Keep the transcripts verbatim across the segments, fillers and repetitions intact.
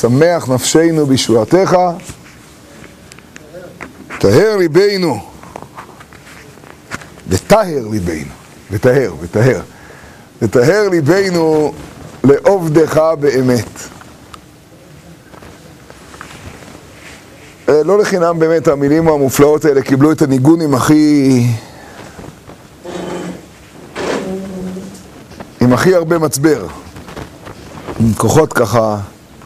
שמח נפשנו בישועתך, טהר ליבנו, וטהר ליבנו, וטהר, וטהר, וטהר ליבנו לעובדך באמת. לא לחינם באמת המילים המופלאות האלה קיבלו את הניגונים הכי... עם הכי הרבה מצבר, עם כוחות ככה.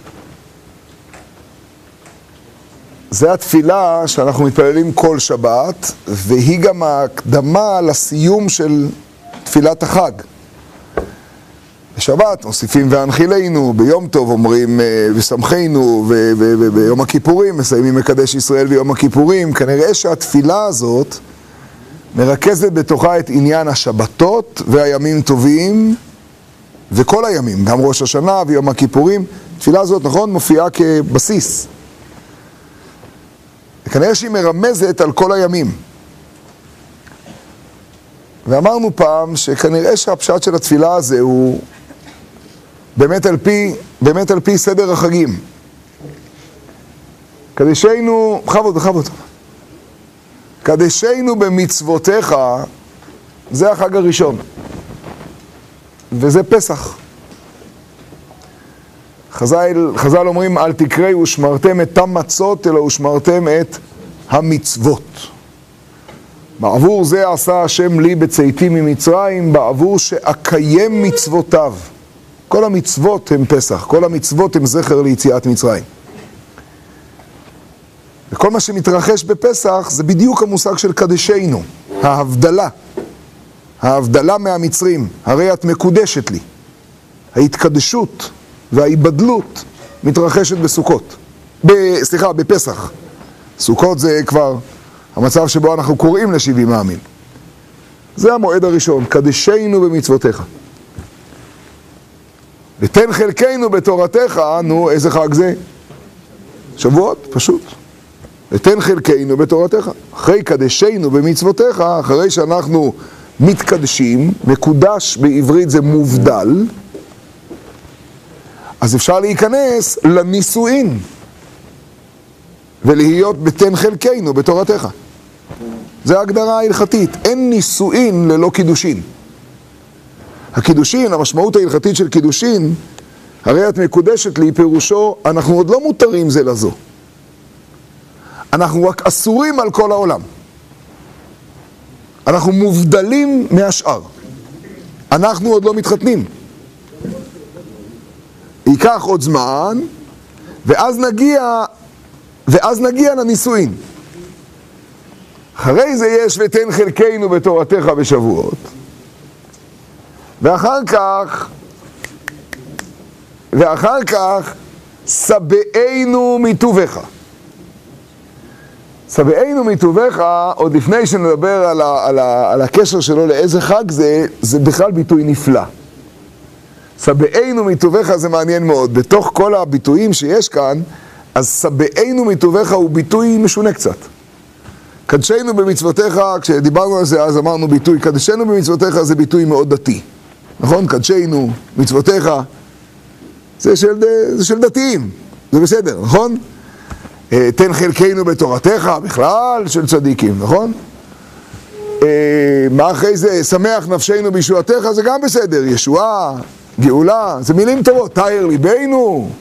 זה התפילה שאנחנו מתפללים כל שבת, והיא גם ההקדמה לסיום של תפילת החג. בשבת מוסיפים והנחילנו, ביום טוב אומרים ושמחנו, וביום הכיפורים מסיימים מקדש ישראל ביום הכיפורים. כנראה שהתפילה הזאת מרכזת בתוכה את עניין השבתות והימים טובים, וכל הימים, גם ראש השנה ויום הכיפורים. התפילה הזאת, נכון, מופיעה כבסיס. וכנראה שהיא מרמזת על כל הימים. ואמרנו פעם שכנראה שהפשט של התפילה הזה הוא באמת על פי, באמת על פי סדר החגים. קדשנו, בכבוד, בכבוד. קדשנו במצוותיך, זה החג הראשון. וזה פסח. חז"ל, חז"ל אומרים, אל תקראו ושמרתם את המצות, אלא ושמרתם את המצוות. בעבור זה עשה השם לי בצאתי ממצרים, בעבור שאקיים מצוותיו. כל המצוות הם פסח, כל המצוות הם זכר ליציאת מצרים. וכל מה שמתרחש בפסח זה בדיוק המושג של קדשנו, ההבדלה. ההבדלה מהמצרים, הרי את מקודשת לי. ההתקדשות וההיבדלות מתרחשת בסוכות. ב, סליחה, בפסח. סוכות זה כבר המצב שבו אנחנו קוראים לשבעים העמים. זה המועד הראשון, קדשנו במצוותיך. ותן חלקנו בתורתך, נו, איזה חג זה? שבועות, פשוט. ותן חלקנו בתורתך. אחרי קדשנו במצוותיך, אחרי שאנחנו מתקדשים, מקודש בעברית זה מובדל, אז אפשר להיכנס לנישואין ולהיות בתן חלקנו בתורתך. זה ההגדרה ההלכתית. אין נישואין ללא קידושין. הקידושין, המשמעות ההלכתית של קידושין, הרי את מקודשת לי, פירושו, אנחנו עוד לא מותרים זה לזו. אנחנו רק אסורים על כל העולם. אנחנו מובדלים מהשאר. אנחנו עוד לא מתחתנים. ייקח עוד זמן, ואז נגיע, ואז נגיע לנישואין. אחרי זה יש ותן חלקנו בתורתך בשבועות. ואחר כך, ואחר כך, שבענו מטובך. שבענו מטובך, עוד לפני שנדבר על, ה, על, ה, על הקשר שלו לאיזה חג זה, זה בכלל ביטוי נפלא. שבענו מטובך זה מעניין מאוד. בתוך כל הביטויים שיש כאן, אז שבענו מטובך הוא ביטוי משונה קצת. קדשנו במצוותיך, כשדיברנו על זה אז אמרנו ביטוי, קדשנו במצוותיך זה ביטוי מאוד דתי. נכון? קדשנו, מצוותיך, זה של, זה של דתיים, זה בסדר, נכון? תן חלקנו בתורתך, בכלל של צדיקים, נכון? מה אחרי זה? שמח נפשנו בישועתך, זה גם בסדר, ישועה, גאולה, זה מילים טובות, טהר ליבנו.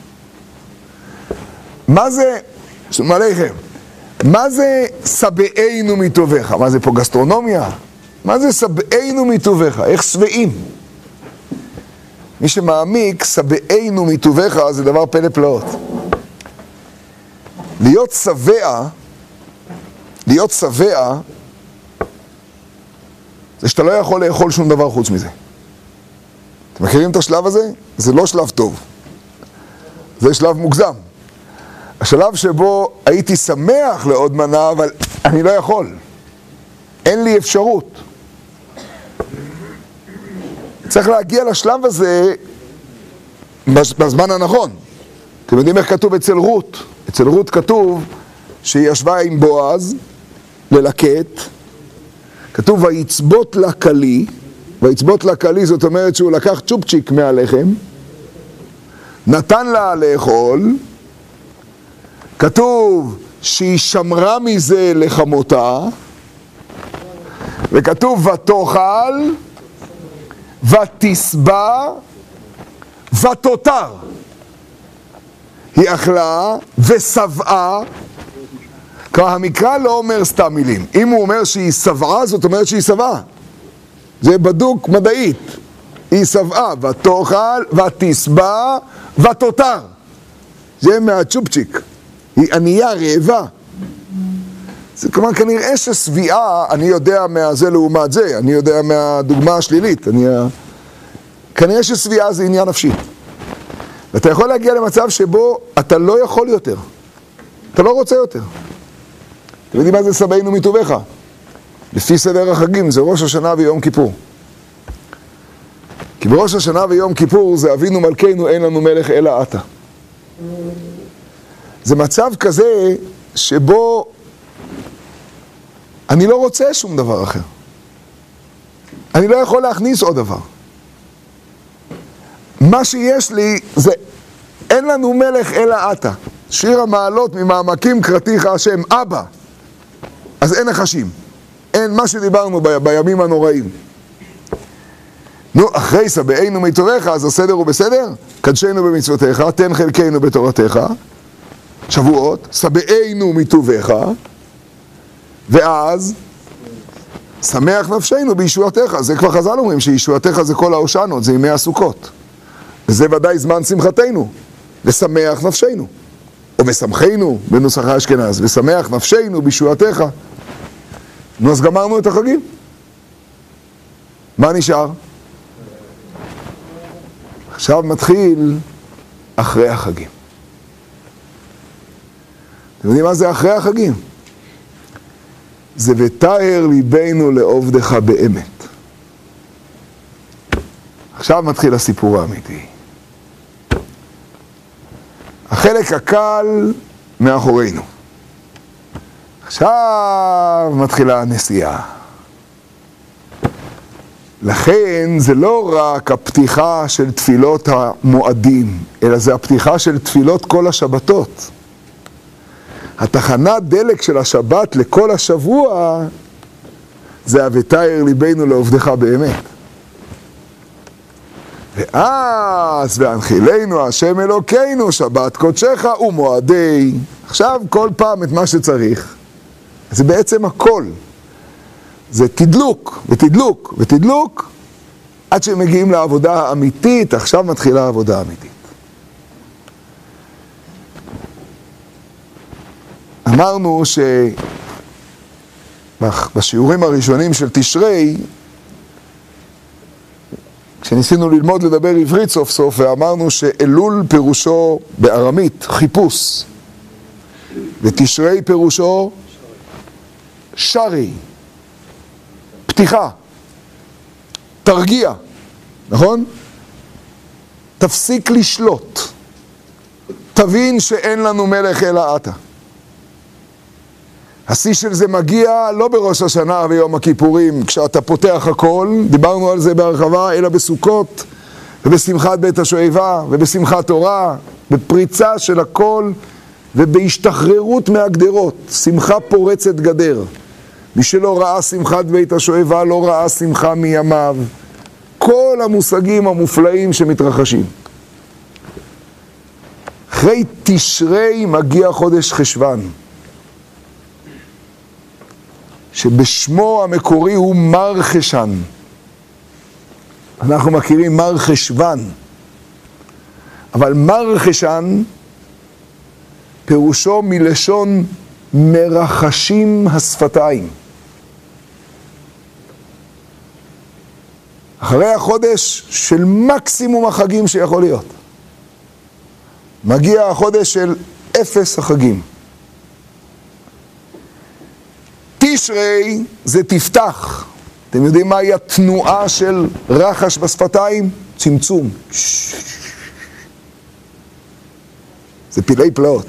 מה זה, שלום עליכם, מה זה שבענו מטובך? מה זה פה גסטרונומיה? מה זה שבענו מטובך? איך שבעים? מי שמעמיק, שבענו מטובך זה דבר פלא פלאות. להיות שבע, להיות שבע, זה שאתה לא יכול לאכול שום דבר חוץ מזה. אתם מכירים את השלב הזה? זה לא שלב טוב. זה שלב מוגזם. השלב שבו הייתי שמח לעוד מנה, אבל אני לא יכול. אין לי אפשרות. צריך להגיע לשלב הזה בזמן הנכון. אתם יודעים איך כתוב אצל רות? אצל רות כתוב שהיא ישבה עם בועז ללקט. כתוב ויצבות לה כלי. ויצבות לה כלי זאת אומרת שהוא לקח צ'ופצ'יק מהלחם, נתן לה לאכול, כתוב שהיא שמרה מזה לחמותה, וכתוב ותאכל, ותשבע, ותותר. היא אכלה ושבעה. כלומר, המקרא לא אומר סתם מילים. אם הוא אומר שהיא שבעה, זאת אומרת שהיא שבעה. זה בדוק מדעית. היא שבעה, ותאכל, ותשבע, ותותר. זה מהצ'ופצ'יק. היא ענייה, רעבה. זה כלומר, כנראה ששביעה, אני יודע מהזה לעומת זה, אני יודע מהדוגמה השלילית. אני... כנראה ששביעה זה עניין נפשי. ואתה יכול להגיע למצב שבו אתה לא יכול יותר. אתה לא רוצה יותר. אתם יודעים מה זה שבענו מטובך? לפי סדר החגים זה ראש השנה ויום כיפור. כי בראש השנה ויום כיפור זה אבינו מלכנו אין לנו מלך אלא אתה. זה מצב כזה שבו אני לא רוצה שום דבר אחר. אני לא יכול להכניס עוד דבר. מה שיש לי זה אין לנו מלך אלא אתה. שיר המעלות ממעמקים קראתיך השם אבא. אז אין נחשים. אין מה שדיברנו ב- בימים הנוראים. נו, אחרי שבענו מטובך, אז הסדר הוא בסדר? קדשנו במצוותיך, תן חלקנו בתורתך. שבועות, שבענו מטובך, ואז שמח נפשנו בישועתך. זה כבר חז"ל אומרים שישועתך זה כל ההושענות, זה ימי הסוכות. וזה ודאי זמן שמחתנו, ושמח נפשנו. או ושמחנו בנוסח האשכנז, ושמח נפשנו בישועתך. נו, אז גמרנו את החגים. מה נשאר? עכשיו מתחיל אחרי החגים. אתם יודעים מה זה אחרי החגים? זה ותאר ליבנו לעובדך באמת. עכשיו מתחיל הסיפור האמיתי. החלק הקל מאחורינו. עכשיו מתחילה הנסיעה. לכן זה לא רק הפתיחה של תפילות המועדים, אלא זה הפתיחה של תפילות כל השבתות. התחנת דלק של השבת לכל השבוע זה ותאר ליבנו לעובדך באמת. ואז והנחילנו השם אלוקינו שבת קודשך ומועדי. עכשיו כל פעם את מה שצריך. זה בעצם הכל. זה תדלוק ותדלוק ותדלוק עד שמגיעים לעבודה האמיתית. עכשיו מתחילה העבודה האמיתית. אמרנו שבשיעורים הראשונים של תשרי, כשניסינו ללמוד לדבר עברית סוף סוף, ואמרנו שאלול פירושו בארמית חיפוש, ותשרי פירושו שרי, פתיחה, תרגיע, נכון? תפסיק לשלוט, תבין שאין לנו מלך אלא אתה. השיא של זה מגיע לא בראש השנה ויום הכיפורים, כשאתה פותח הכל, דיברנו על זה בהרחבה, אלא בסוכות, ובשמחת בית השואבה, ובשמחת תורה, בפריצה של הכל, ובהשתחררות מהגדרות, שמחה פורצת גדר. מי שלא ראה שמחת בית השואבה, לא ראה שמחה מימיו. כל המושגים המופלאים שמתרחשים. אחרי תשרי מגיע חודש חשוון. שבשמו המקורי הוא מר חשן. אנחנו מכירים מר חשוון. אבל מר חשן פירושו מלשון מרחשים השפתיים. אחרי החודש של מקסימום החגים שיכול להיות. מגיע החודש של אפס החגים. תשרי זה תפתח. אתם יודעים מהי התנועה של רחש בשפתיים? צמצום. זה פילי פלאות.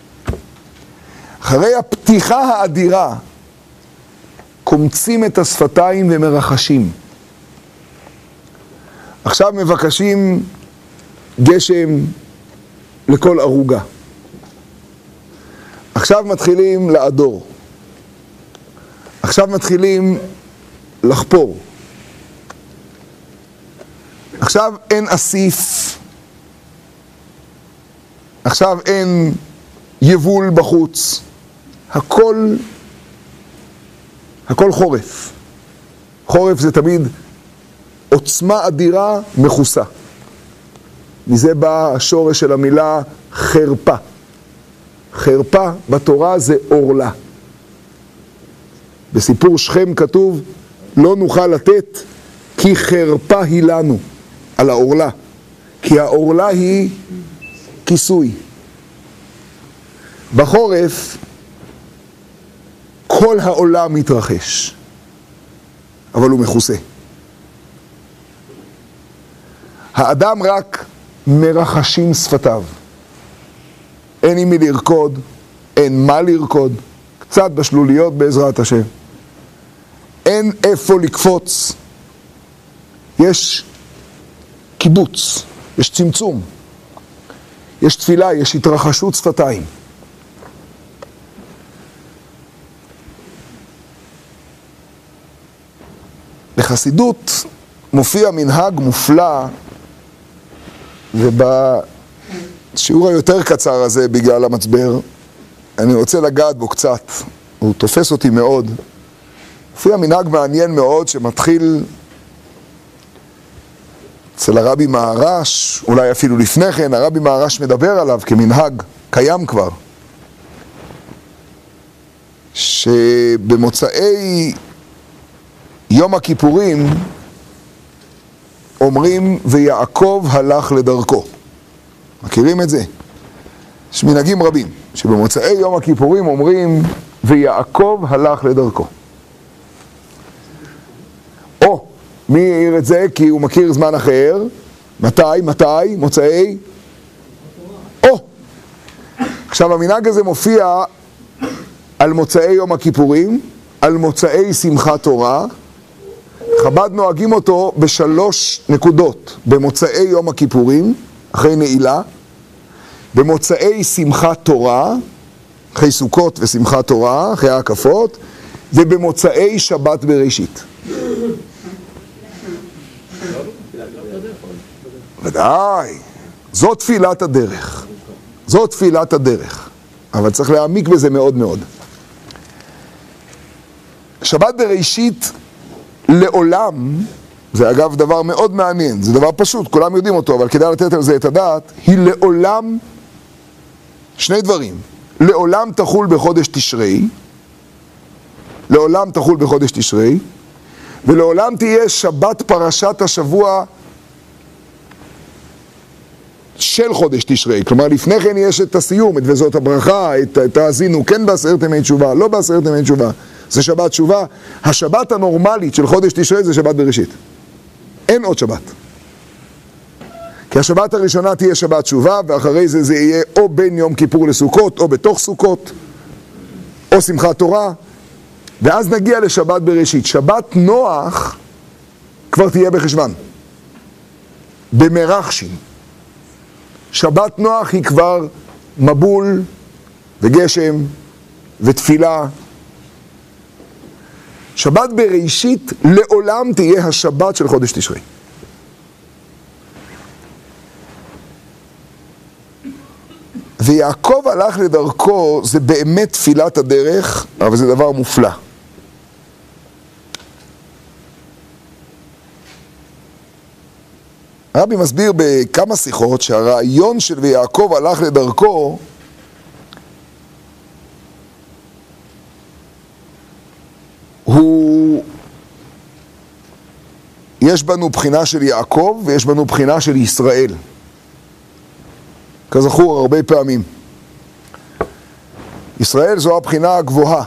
אחרי הפתיחה האדירה, קומצים את השפתיים ומרחשים. עכשיו מבקשים גשם לכל ערוגה. עכשיו מתחילים לעדור. עכשיו מתחילים לחפור. עכשיו אין אסיף. עכשיו אין יבול בחוץ. הכל, הכל חורף. חורף זה תמיד עוצמה אדירה מכוסה. מזה בא השורש של המילה חרפה. חרפה בתורה זה אורלה. בסיפור שכם כתוב, לא נוכל לתת כי חרפה היא לנו, על האורלה. כי האורלה היא כיסוי. בחורף כל העולם מתרחש, אבל הוא מכוסה. האדם רק מרחשים שפתיו. אין עם מי לרקוד, אין מה לרקוד, קצת בשלוליות בעזרת השם. אין איפה לקפוץ. יש קיבוץ, יש צמצום, יש תפילה, יש התרחשות שפתיים. בחסידות מופיע מנהג מופלא, ובשיעור היותר קצר הזה בגלל המצבר, אני רוצה לגעת בו קצת, הוא תופס אותי מאוד. מופיע מנהג מעניין מאוד שמתחיל אצל הרבי מהר"ש, אולי אפילו לפני כן, הרבי מהר"ש מדבר עליו כמנהג קיים כבר, שבמוצאי יום הכיפורים אומרים ויעקב הלך לדרכו. מכירים את זה? יש מנהגים רבים שבמוצאי יום הכיפורים אומרים ויעקב הלך לדרכו. או, מי העיר את זה? כי הוא מכיר זמן אחר. מתי? מתי? מוצאי? או! עכשיו המנהג הזה מופיע על מוצאי יום הכיפורים, על מוצאי שמחת תורה. חב"ד נוהגים אותו בשלוש נקודות: במוצאי יום הכיפורים, אחרי נעילה, במוצאי שמחת תורה, אחרי סוכות ושמחת תורה, אחרי ההקפות, ובמוצאי שבת בראשית. ודאי, זו תפילת הדרך. זו תפילת הדרך. אבל צריך להעמיק בזה מאוד מאוד. שבת בראשית לעולם, זה אגב דבר מאוד מעניין, זה דבר פשוט, כולם יודעים אותו, אבל כדאי לתת על זה את הדעת, היא לעולם שני דברים. לעולם תחול בחודש תשרי, לעולם תחול בחודש תשרי, ולעולם תהיה שבת פרשת השבוע של חודש תשרי. כלומר, לפני כן יש את הסיום, את וזאת הברכה, את, את האזינו, כן בעשרת ימי תשובה, לא בעשרת ימי תשובה. זה שבת תשובה. השבת הנורמלית של חודש תשרי זה שבת בראשית. אין עוד שבת. כי השבת הראשונה תהיה שבת תשובה, ואחרי זה זה יהיה או בין יום כיפור לסוכות, או בתוך סוכות, או שמחת תורה, ואז נגיע לשבת בראשית. שבת נוח כבר תהיה בחשבן. במרחשים. שבת נוח היא כבר מבול וגשם ותפילה. שבת בראשית לעולם תהיה השבת של חודש תשרי. ויעקב הלך לדרכו, זה באמת תפילת הדרך, אבל זה דבר מופלא. הרבי מסביר בכמה שיחות שהרעיון של ויעקב הלך לדרכו הוא, יש בנו בחינה של יעקב ויש בנו בחינה של ישראל. כזכור הרבה פעמים. ישראל זו הבחינה הגבוהה.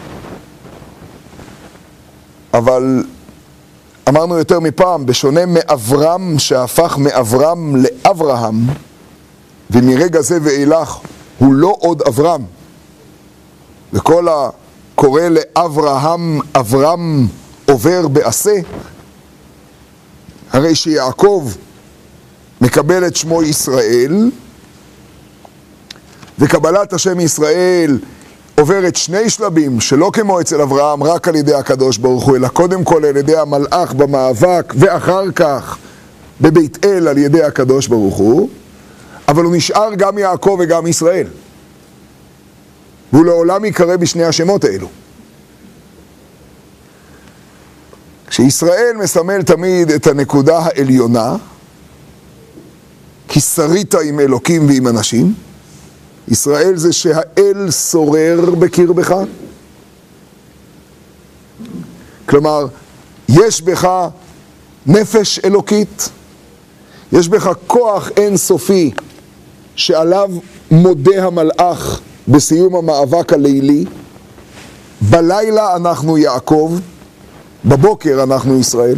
אבל אמרנו יותר מפעם, בשונה מאברהם שהפך מאברהם לאברהם, ומרגע זה ואילך הוא לא עוד אברהם. וכל הקורא לאברהם, אברהם עובר בעשה, הרי שיעקב מקבל את שמו ישראל, וקבלת השם ישראל עוברת שני שלבים, שלא כמו אצל אברהם, רק על ידי הקדוש ברוך הוא, אלא קודם כל על ידי המלאך במאבק, ואחר כך בבית אל על ידי הקדוש ברוך הוא, אבל הוא נשאר גם יעקב וגם ישראל. והוא לעולם יקרא בשני השמות האלו. כשישראל מסמל תמיד את הנקודה העליונה, כי שרית עם אלוקים ועם אנשים, ישראל זה שהאל שורר בקרבך. כלומר, יש בך נפש אלוקית, יש בך כוח אינסופי שעליו מודה המלאך בסיום המאבק הלילי. בלילה אנחנו יעקב, בבוקר אנחנו ישראל.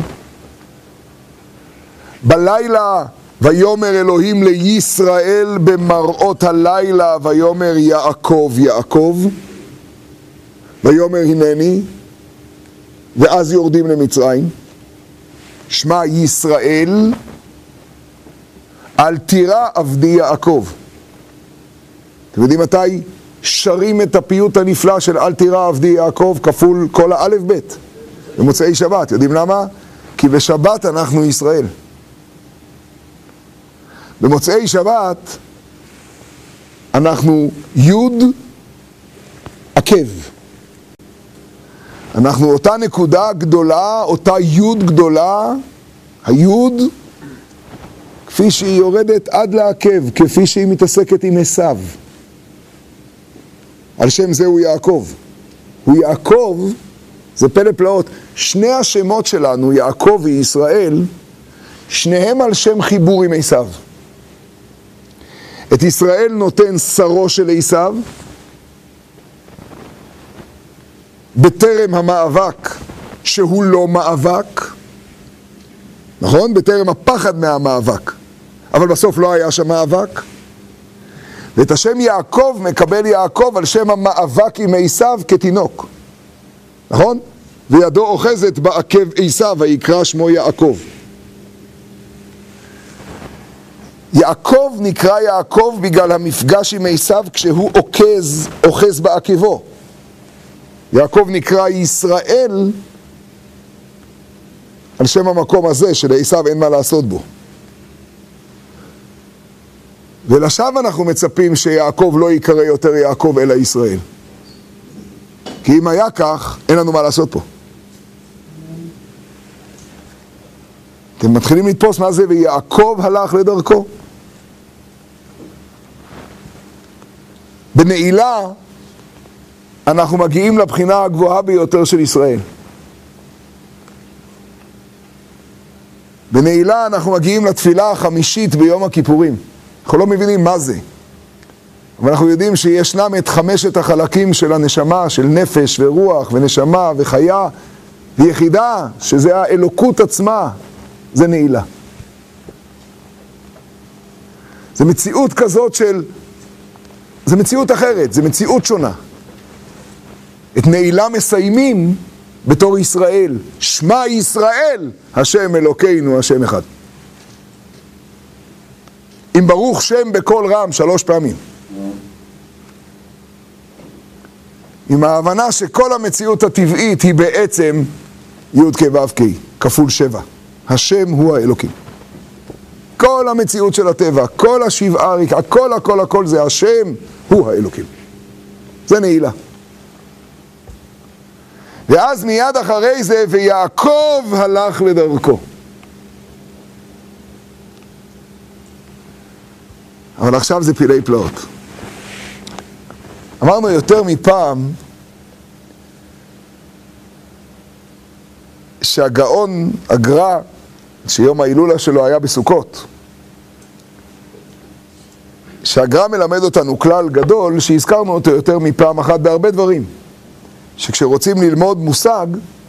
בלילה ויאמר אלוהים לישראל במראות הלילה, ויאמר יעקב יעקב, ויאמר הנני, ואז יורדים למצרים. שמע ישראל, אל תירא עבדי יעקב. אתם יודעים מתי שרים את הפיוט הנפלא של אל תירא עבדי יעקב כפול כל האלף בית? במוצאי שבת. יודעים למה? כי בשבת אנחנו ישראל. במוצאי שבת אנחנו יוד עקב. אנחנו אותה נקודה גדולה, אותה יוד גדולה, היוד כפי שהיא יורדת עד לעקב, כפי שהיא מתעסקת עם עשיו. על שם זה הוא יעקב. הוא יעקב, זה פלא פלאות. שני השמות שלנו, יעקב וישראל, שניהם על שם חיבור עם עשיו. את ישראל נותן שרו של עשיו, בטרם המאבק שהוא לא מאבק, נכון? בטרם הפחד מהמאבק, אבל בסוף לא היה שם מאבק. ואת השם יעקב מקבל יעקב על שם המאבק עם עשיו כתינוק, נכון? וידו אוחזת בעקב עשיו, ויקרא שמו יעקב. יעקב נקרא יעקב בגלל המפגש עם עשיו כשהוא אוחז, אוחז בעקבו. יעקב נקרא ישראל על שם המקום הזה של עשיו אין מה לעשות בו. ולשווא אנחנו מצפים שיעקב לא יקרא יותר יעקב אלא ישראל. כי אם היה כך, אין לנו מה לעשות פה. אתם מתחילים לתפוס מה זה ויעקב הלך לדרכו. בנעילה אנחנו מגיעים לבחינה הגבוהה ביותר של ישראל. בנעילה אנחנו מגיעים לתפילה החמישית ביום הכיפורים. אנחנו לא מבינים מה זה, אבל אנחנו יודעים שישנם את חמשת החלקים של הנשמה, של נפש ורוח ונשמה וחיה ויחידה, שזה האלוקות עצמה, זה נעילה. זה מציאות כזאת של, זה מציאות אחרת, זה מציאות שונה. את נעילה מסיימים בתור ישראל, שמע ישראל, השם אלוקינו, השם אחד. עם ברוך שם בכל רם שלוש פעמים. עם ההבנה שכל המציאות הטבעית היא בעצם י' כ' ו' כ' כפול שבע. השם הוא האלוקים. כל המציאות של הטבע, כל השבעה ריק, הכל הכל הכל זה השם הוא האלוקים. זה נעילה. ואז מיד אחרי זה ויעקב הלך לדרכו. אבל עכשיו זה פילי פלאות. אמרנו יותר מפעם שהגאון הגר"א, שיום ההילולה שלו היה בסוכות, שהגר"א מלמד אותנו כלל גדול שהזכרנו אותו יותר מפעם אחת בהרבה דברים, שכשרוצים ללמוד מושג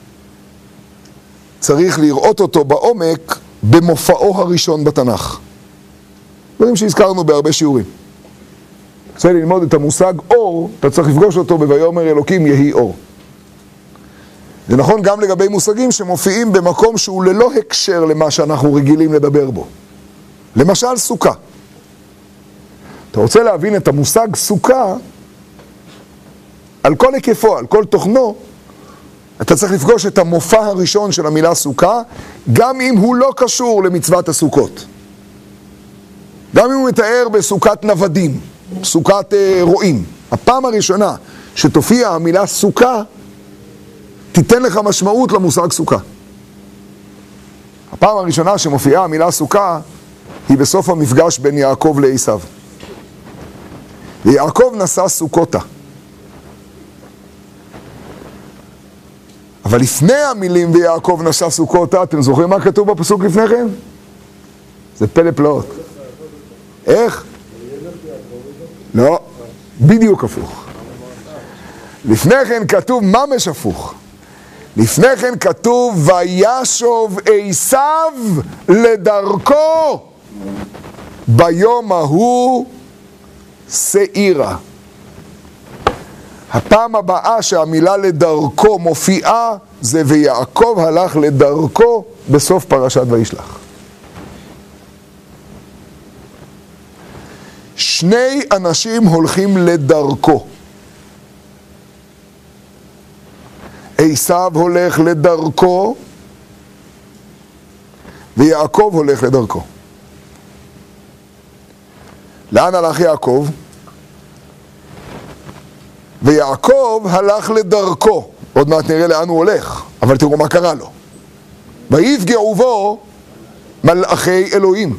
צריך לראות אותו בעומק במופעו הראשון בתנ"ך. דברים שהזכרנו בהרבה שיעורים. רוצה ללמוד את המושג אור, אתה צריך לפגוש אותו ב"ויאמר אלוקים יהי אור". זה נכון גם לגבי מושגים שמופיעים במקום שהוא ללא הקשר למה שאנחנו רגילים לדבר בו. למשל סוכה. אתה רוצה להבין את המושג סוכה, על כל היקפו, על כל תוכנו, אתה צריך לפגוש את המופע הראשון של המילה סוכה, גם אם הוא לא קשור למצוות הסוכות. גם אם הוא מתאר בסוכת נוודים, סוכת אה, רועים. הפעם הראשונה שתופיע המילה סוכה, תיתן לך משמעות למושג סוכה. הפעם הראשונה שמופיעה המילה סוכה, היא בסוף המפגש בין יעקב לעשיו. ויעקב נשא סוכותה. אבל לפני המילים ויעקב נשא סוכותה, אתם זוכרים מה כתוב בפסוק לפני כן? זה פלא פלאות. איך? לא, בדיוק הפוך. לפני כן כתוב ממש הפוך. לפני כן כתוב וישוב עשיו לדרכו ביום ההוא שעירה. הפעם הבאה שהמילה לדרכו מופיעה זה ויעקב הלך לדרכו בסוף פרשת וישלח. שני אנשים הולכים לדרכו. עשיו הולך לדרכו ויעקב הולך לדרכו. לאן הלך יעקב? ויעקב הלך לדרכו. עוד מעט נראה לאן הוא הולך, אבל תראו מה קרה לו. ויפגעו בו מלאכי אלוהים.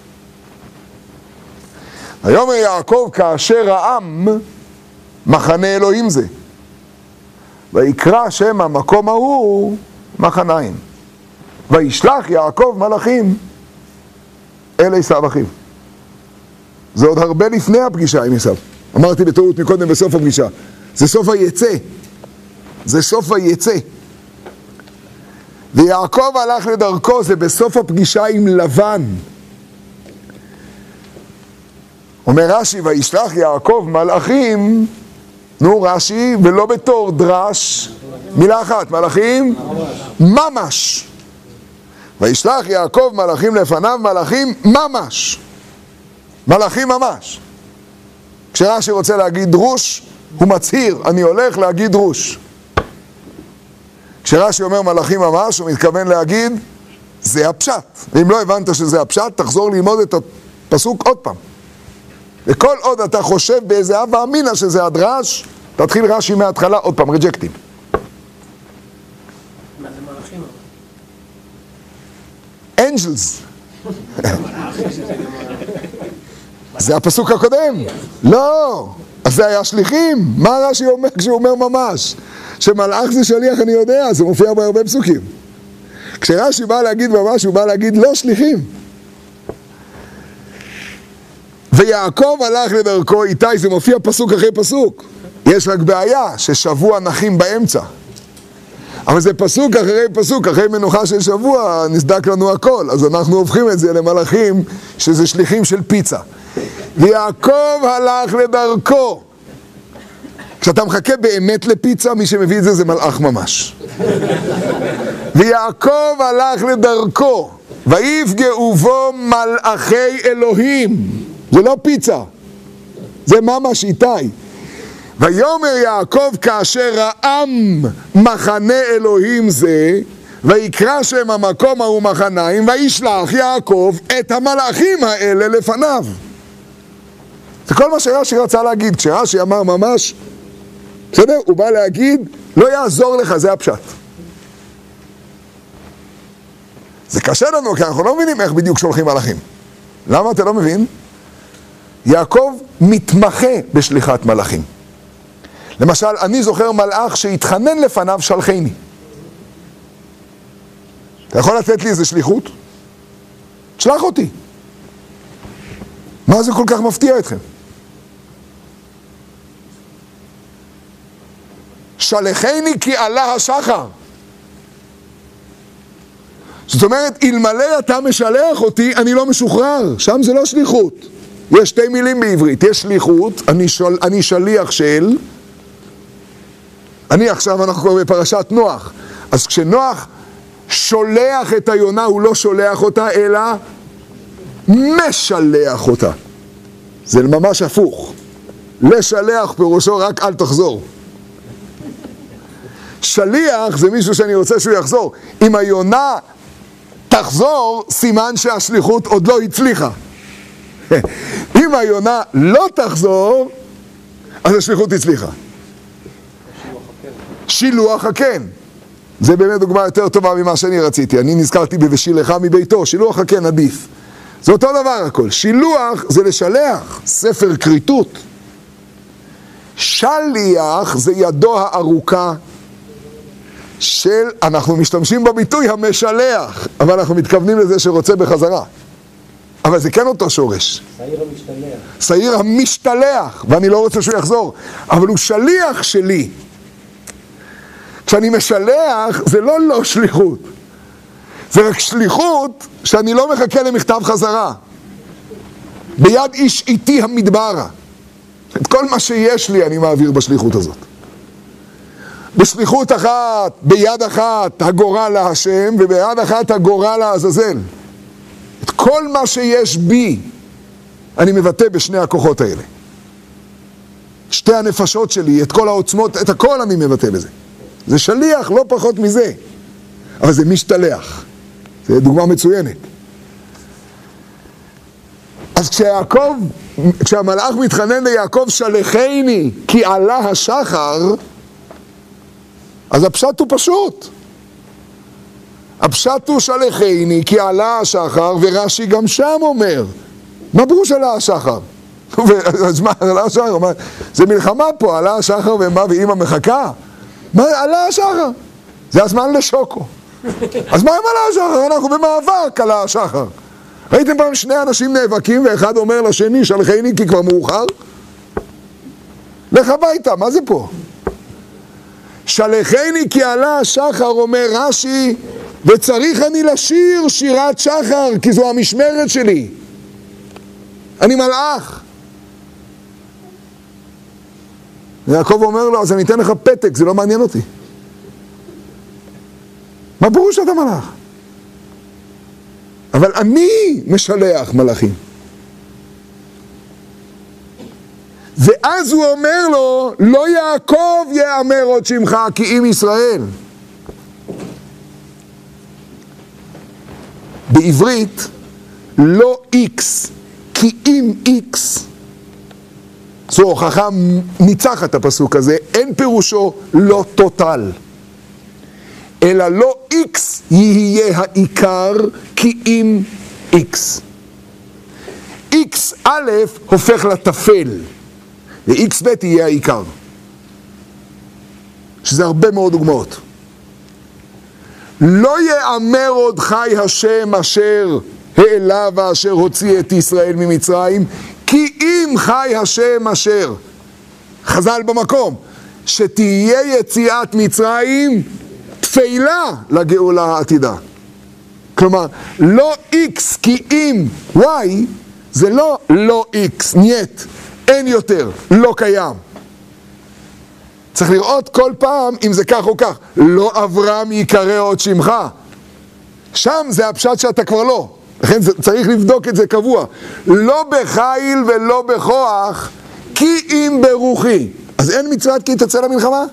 ויאמר יעקב כאשר העם מחנה אלוהים זה. ויקרא שם המקום ההוא מחניים. וישלח יעקב מלאכים אל עשיו אחיו. זה עוד הרבה לפני הפגישה עם עשיו. אמרתי בטעות מקודם בסוף הפגישה. זה סוף היצא. זה סוף היצא. ויעקב הלך לדרכו, זה בסוף הפגישה עם לבן. אומר רש"י, וישלח יעקב מלאכים, נו רש"י, ולא בתור דרש, מילה אחת, מלאכים, ממש. וישלח יעקב מלאכים לפניו, מלאכים ממש. מלאכים ממש. כשרש"י רוצה להגיד דרוש, הוא מצהיר, אני הולך להגיד דרוש. כשרש"י אומר מלאכים ממש, הוא מתכוון להגיד, זה הפשט. ואם לא הבנת שזה הפשט, תחזור ללמוד את הפסוק עוד פעם. וכל עוד אתה חושב באיזה אבא אמינה שזה הדרש, תתחיל רש"י מההתחלה, עוד פעם, רג'קטים. מה זה מלאכים? אנג'לס. זה הפסוק הקודם. לא, אז זה היה שליחים. מה רש"י אומר כשהוא אומר ממש? שמלאך זה שליח, אני יודע, זה מופיע בהרבה פסוקים. כשרש"י בא להגיד ממש, הוא בא להגיד לא שליחים. ויעקב הלך לדרכו, איתי, זה מופיע פסוק אחרי פסוק. יש רק בעיה ששבוע נחים באמצע. אבל זה פסוק אחרי פסוק, אחרי מנוחה של שבוע נסדק לנו הכל. אז אנחנו הופכים את זה למלאכים שזה שליחים של פיצה. ויעקב הלך לדרכו. כשאתה מחכה באמת לפיצה, מי שמביא את זה זה מלאך ממש. ויעקב הלך לדרכו, ויפגעו בו מלאכי אלוהים. זה לא פיצה, זה ממש איתי. ויאמר יעקב כאשר העם מחנה אלוהים זה, ויקרא שם המקום ההוא מחניים, וישלח יעקב את המלאכים האלה לפניו. זה כל מה שרש"י רצה להגיד. כשרש"י אמר ממש, בסדר? הוא בא להגיד, לא יעזור לך, זה הפשט. זה קשה לנו, כי אנחנו לא מבינים איך בדיוק שולחים מלאכים. למה אתה לא מבין? יעקב מתמחה בשליחת מלאכים. למשל, אני זוכר מלאך שהתחנן לפניו שלחני. אתה יכול לתת לי איזה שליחות? תשלח אותי. מה זה כל כך מפתיע אתכם? שלחני כי עלה השחר. זאת אומרת, אלמלא אתה משלח אותי, אני לא משוחרר. שם זה לא שליחות. יש שתי מילים בעברית. יש שליחות, אני, של, אני שליח של. אני עכשיו, אנחנו כבר בפרשת נוח. אז כשנוח שולח את היונה, הוא לא שולח אותה, אלא משלח אותה. זה ממש הפוך. לשלח פירושו רק אל תחזור. שליח זה מישהו שאני רוצה שהוא יחזור. אם היונה תחזור, סימן שהשליחות עוד לא הצליחה. אם היונה לא תחזור, אז השליחות הצליחה. שילוח הקן. זה באמת דוגמה יותר טובה ממה שאני רציתי. אני נזכרתי ב"ושילחה מביתו", שילוח הקן עדיף. זה אותו דבר הכל. שילוח זה לשלח, ספר כריתות. שליח זה ידו הארוכה של, אנחנו משתמשים בביטוי המשלח, אבל אנחנו מתכוונים לזה שרוצה בחזרה. אבל זה כן אותו שורש. שעיר המשתלח. שעיר המשתלח, ואני לא רוצה שהוא יחזור. אבל הוא שליח שלי. כשאני משלח, זה לא לא שליחות. זה רק שליחות שאני לא מחכה למכתב חזרה. ביד איש איתי המדברה. את כל מה שיש לי אני מעביר בשליחות הזאת. בשליחות אחת, ביד אחת הגורל להשם, וביד אחת הגורל לעזאזל. את כל מה שיש בי אני מבטא בשני הכוחות האלה. שתי הנפשות שלי, את כל העוצמות, את הכל אני מבטא בזה. זה שליח, לא פחות מזה. אבל זה משתלח. זו דוגמה מצוינת. אז כשיעקב, כשהמלאך מתחנן ליעקב שלחני כי עלה השחר, אז הפשט הוא פשוט. הפשט הוא שלחני כי עלה השחר, ורש"י גם שם אומר, מה פירוש עלה השחר? אז מה, עלה השחר? זה מלחמה פה, עלה השחר ומה ואמא מחכה? מה, עלה השחר? זה הזמן לשוקו. אז מה אם עלה השחר? אנחנו במאבק עלה השחר. ראיתם פעם שני אנשים נאבקים ואחד אומר לשני שלחני כי כבר מאוחר? לך הביתה, מה זה פה? שלחני כי עלה השחר, אומר רש"י, וצריך אני לשיר שירת שחר כי זו המשמרת שלי. אני מלאך. ויעקב אומר לו, אז אני אתן לך פתק, זה לא מעניין אותי. מה פירוש שאתה מלאך? אבל אני משלח מלאכים. ואז הוא אומר לו, לא יעקב יאמר עוד שמך כי אם ישראל. בעברית, לא איקס כי אם איקס. זו הוכחה ניצחת הפסוק הזה, אין פירושו לא טוטל. אלא לא איקס יהיה העיקר כי אם איקס. איקס א' הופך לטפל, ואיקס ב' יהיה העיקר. שזה הרבה מאוד דוגמאות. לא יאמר עוד חי השם אשר העלה ואשר הוציא את ישראל ממצרים, כי אם חי השם אשר, חז"ל במקום, שתהיה יציאת מצרים תפילה לגאולה העתידה. כלומר, לא איקס כי אם וואי, זה לא לא איקס, נייט, אין יותר, לא קיים. צריך לראות כל פעם אם זה כך או כך. לא אברהם יקרא עוד שמך. שם זה הפשט שאתה כבר לא. לכן צריך לבדוק את זה קבוע. לא בחיל ולא בכוח, כי אם ברוחי. אז אין מצוות כי תצא למלחמה?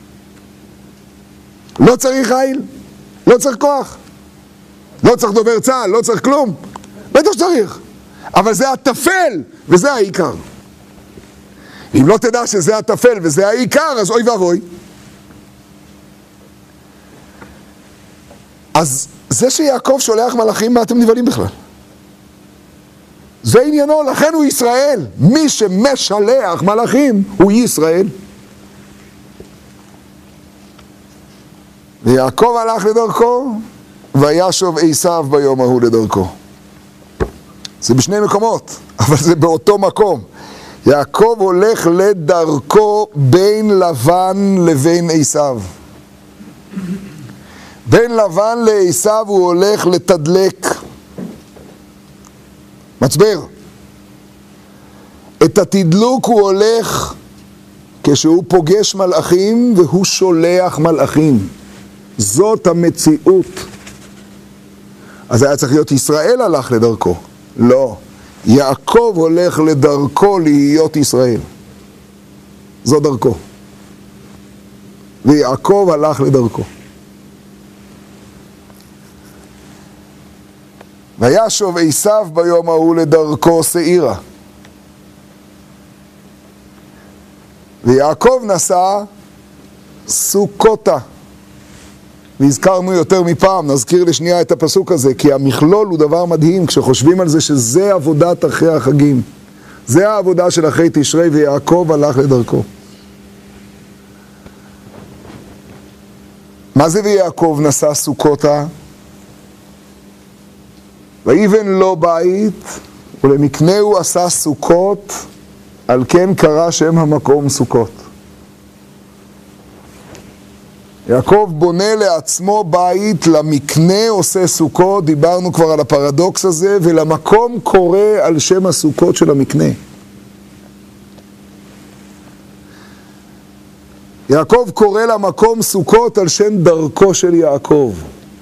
לא צריך חיל, לא צריך כוח. לא צריך דובר צה"ל, לא צריך כלום. בטח שצריך. אבל זה התפל, וזה העיקר. אם לא תדע שזה התפל וזה העיקר, אז אוי ואבוי. אז זה שיעקב שולח מלאכים, מה אתם נבלים בכלל? זה עניינו, לכן הוא ישראל. מי שמשלח מלאכים הוא ישראל. ויעקב הלך לדרכו, וישוב עשיו ביום ההוא לדרכו. זה בשני מקומות, אבל זה באותו מקום. יעקב הולך לדרכו בין לבן לבין עשיו. בין לבן לעשיו הוא הולך לתדלק מצבר. את התדלוק הוא הולך כשהוא פוגש מלאכים והוא שולח מלאכים. זאת המציאות. אז היה צריך להיות ישראל הלך לדרכו. לא. יעקב הולך לדרכו להיות ישראל. זו דרכו. ויעקב הלך לדרכו. וישוב עשיו ביום ההוא לדרכו שעירה. ויעקב נסע סוכותה. והזכרנו יותר מפעם, נזכיר לשנייה את הפסוק הזה, כי המכלול הוא דבר מדהים, כשחושבים על זה שזה עבודת אחרי החגים. זה העבודה של אחרי תשרי, ויעקב הלך לדרכו. מה זה ויעקב נסע סוכותה? ויבן לו בית, ולמקנהו עשה סוכות, על כן קרא שם המקום סוכות. יעקב בונה לעצמו בית, למקנה עושה סוכות, דיברנו כבר על הפרדוקס הזה, ולמקום קורא על שם הסוכות של המקנה. יעקב קורא למקום סוכות על שם דרכו של יעקב.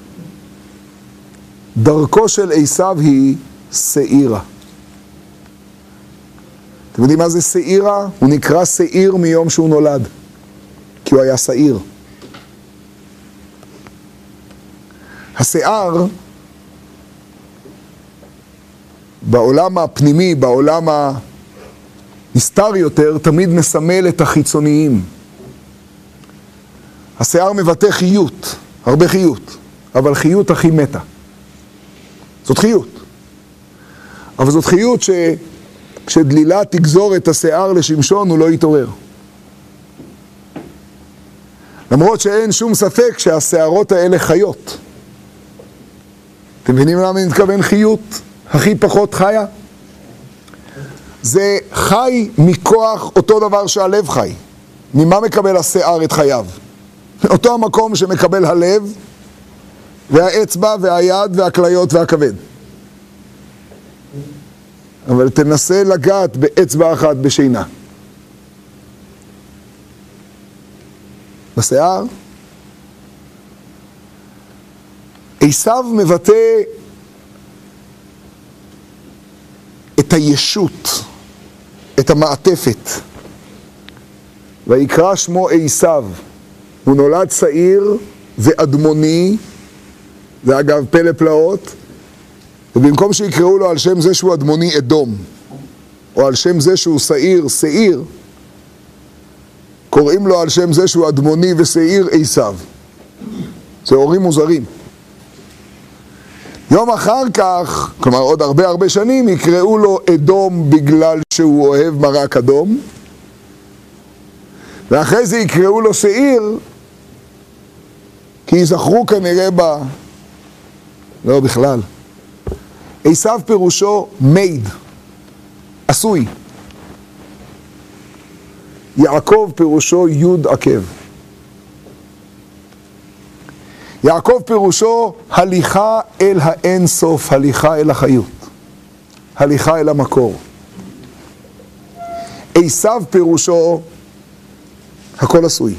דרכו של עשיו היא שעירה. אתם יודעים מה זה שעירה? הוא נקרא שעיר מיום שהוא נולד, כי הוא היה שעיר. השיער, בעולם הפנימי, בעולם הנסתר יותר, תמיד מסמל את החיצוניים. השיער מבטא חיות, הרבה חיות, אבל חיות הכי מתה. זאת חיות. אבל זאת חיות שכשדלילה תגזור את השיער לשמשון, הוא לא יתעורר. למרות שאין שום ספק שהשיערות האלה חיות. אתם מבינים למה אני מתכוון חיות? הכי פחות חיה? זה חי מכוח אותו דבר שהלב חי. ממה מקבל השיער את חייו? אותו המקום שמקבל הלב, והאצבע והיד והכליות והכבד. אבל תנסה לגעת באצבע אחת בשינה. בשיער. עשיו מבטא את הישות, את המעטפת. ויקרא שמו עשיו. הוא נולד צעיר ואדמוני, זה אגב פלא פלאות, ובמקום שיקראו לו על שם זה שהוא אדמוני אדום, או על שם זה שהוא שעיר, שעיר, קוראים לו על שם זה שהוא אדמוני ושעיר עשיו. זה הורים מוזרים. יום אחר כך, כלומר עוד הרבה הרבה שנים, יקראו לו אדום בגלל שהוא אוהב מרק אדום, ואחרי זה יקראו לו שעיר, כי יזכרו כנראה ב... לא בכלל. עשיו פירושו made, עשוי. יעקב פירושו יוד עקב. יעקב פירושו הליכה אל האין סוף, הליכה אל החיות, הליכה אל המקור. עשיו פירושו הכל עשוי.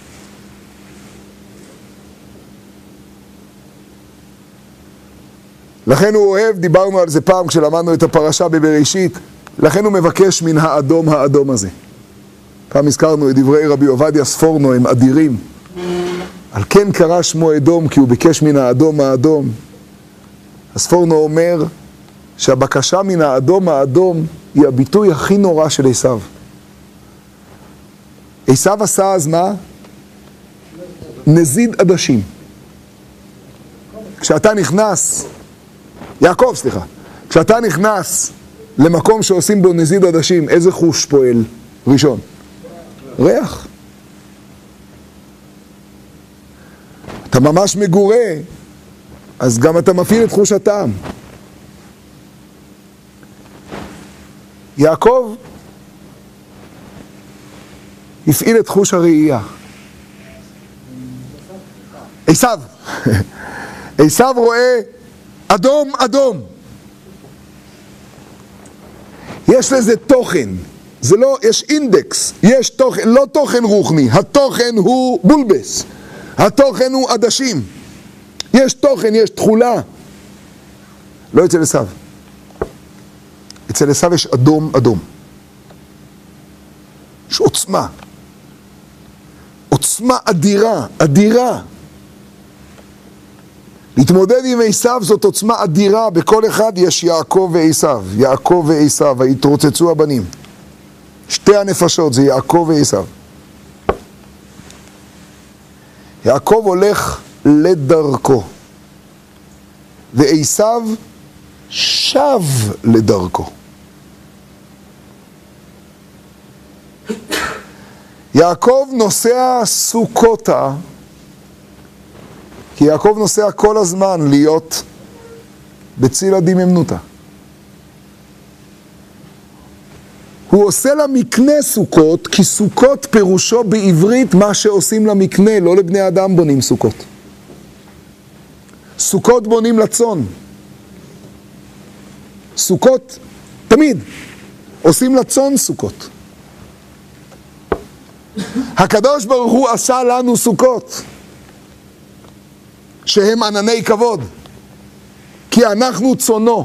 לכן הוא אוהב, דיברנו על זה פעם כשלמדנו את הפרשה בבראשית, לכן הוא מבקש מן האדום האדום הזה. פעם הזכרנו את דברי רבי עובדיה ספורנו, הם אדירים. על כן קרא שמו אדום, כי הוא ביקש מן האדום האדום. הספורנו אומר שהבקשה מן האדום האדום היא הביטוי הכי נורא של עשיו. עשיו עשה אז מה? נזיד עדשים. כשאתה נכנס, יעקב סליחה, כשאתה נכנס למקום שעושים בו נזיד עדשים, איזה חוש פועל ראשון? ריח. אתה ממש מגורה, אז גם אתה מפעיל את חוש הטעם. יעקב הפעיל את חוש הראייה. עשיו. עשיו רואה אדום אדום. יש לזה תוכן. זה לא, יש אינדקס. יש תוכן, לא תוכן רוחני. התוכן הוא בולבס. התוכן הוא עדשים. יש תוכן, יש תחולה. לא אצל עשיו. אצל עשיו יש אדום אדום. יש עוצמה. עוצמה אדירה, אדירה. להתמודד עם עשיו זאת עוצמה אדירה, בכל אחד יש יעקב ועשיו, יעקב ועשיו, והתרוצצו הבנים. שתי הנפשות זה יעקב ועשיו. יעקב הולך לדרכו, ועשיו שב לדרכו. יעקב נוסע סוכותה, כי יעקב נוסע כל הזמן להיות בצילה דממנותא. הוא עושה למקנה סוכות, כי סוכות פירושו בעברית מה שעושים למקנה, לא לבני אדם בונים סוכות. סוכות בונים לצון. סוכות, תמיד, עושים לצון סוכות. הקדוש ברוך הוא עשה לנו סוכות, שהם ענני כבוד, כי אנחנו צונו.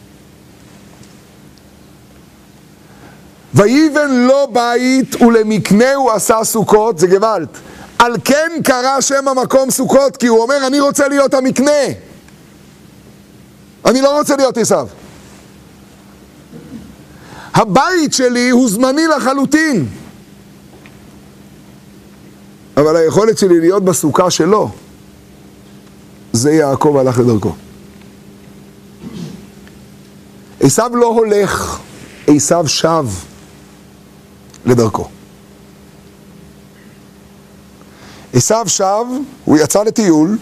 ויבן לו בית ולמקנה הוא עשה סוכות, זה גוואלד. על כן קרא שם המקום סוכות, כי הוא אומר אני רוצה להיות המקנה, אני לא רוצה להיות עשיו. הבית שלי הוא זמני לחלוטין, אבל היכולת שלי להיות בסוכה שלו, זה יעקב הלך לדרכו. עשיו לא הולך, עשיו שב לדרכו. עשיו שב, הוא יצא לטיול,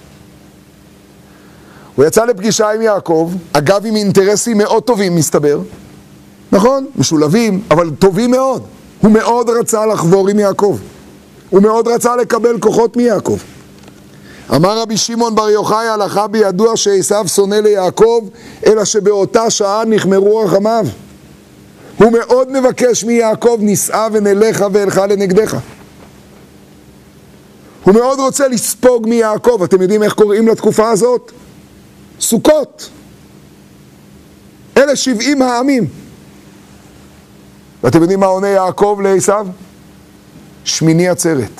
הוא יצא לפגישה עם יעקב, אגב עם אינטרסים מאוד טובים מסתבר, נכון? משולבים, אבל טובים מאוד. הוא מאוד רצה לחבור עם יעקב, הוא מאוד רצה לקבל כוחות מיעקב. אמר רבי שמעון בר יוחאי, הלכה בידוע שעשיו שונא ליעקב, אלא שבאותה שעה נחמרו רחמיו. הוא מאוד מבקש מיעקב, נישאה ונלך ואלך לנגדך. הוא מאוד רוצה לספוג מיעקב. אתם יודעים איך קוראים לתקופה הזאת? סוכות. אלה שבעים העמים. ואתם יודעים מה עונה יעקב לעשיו? שמיני עצרת.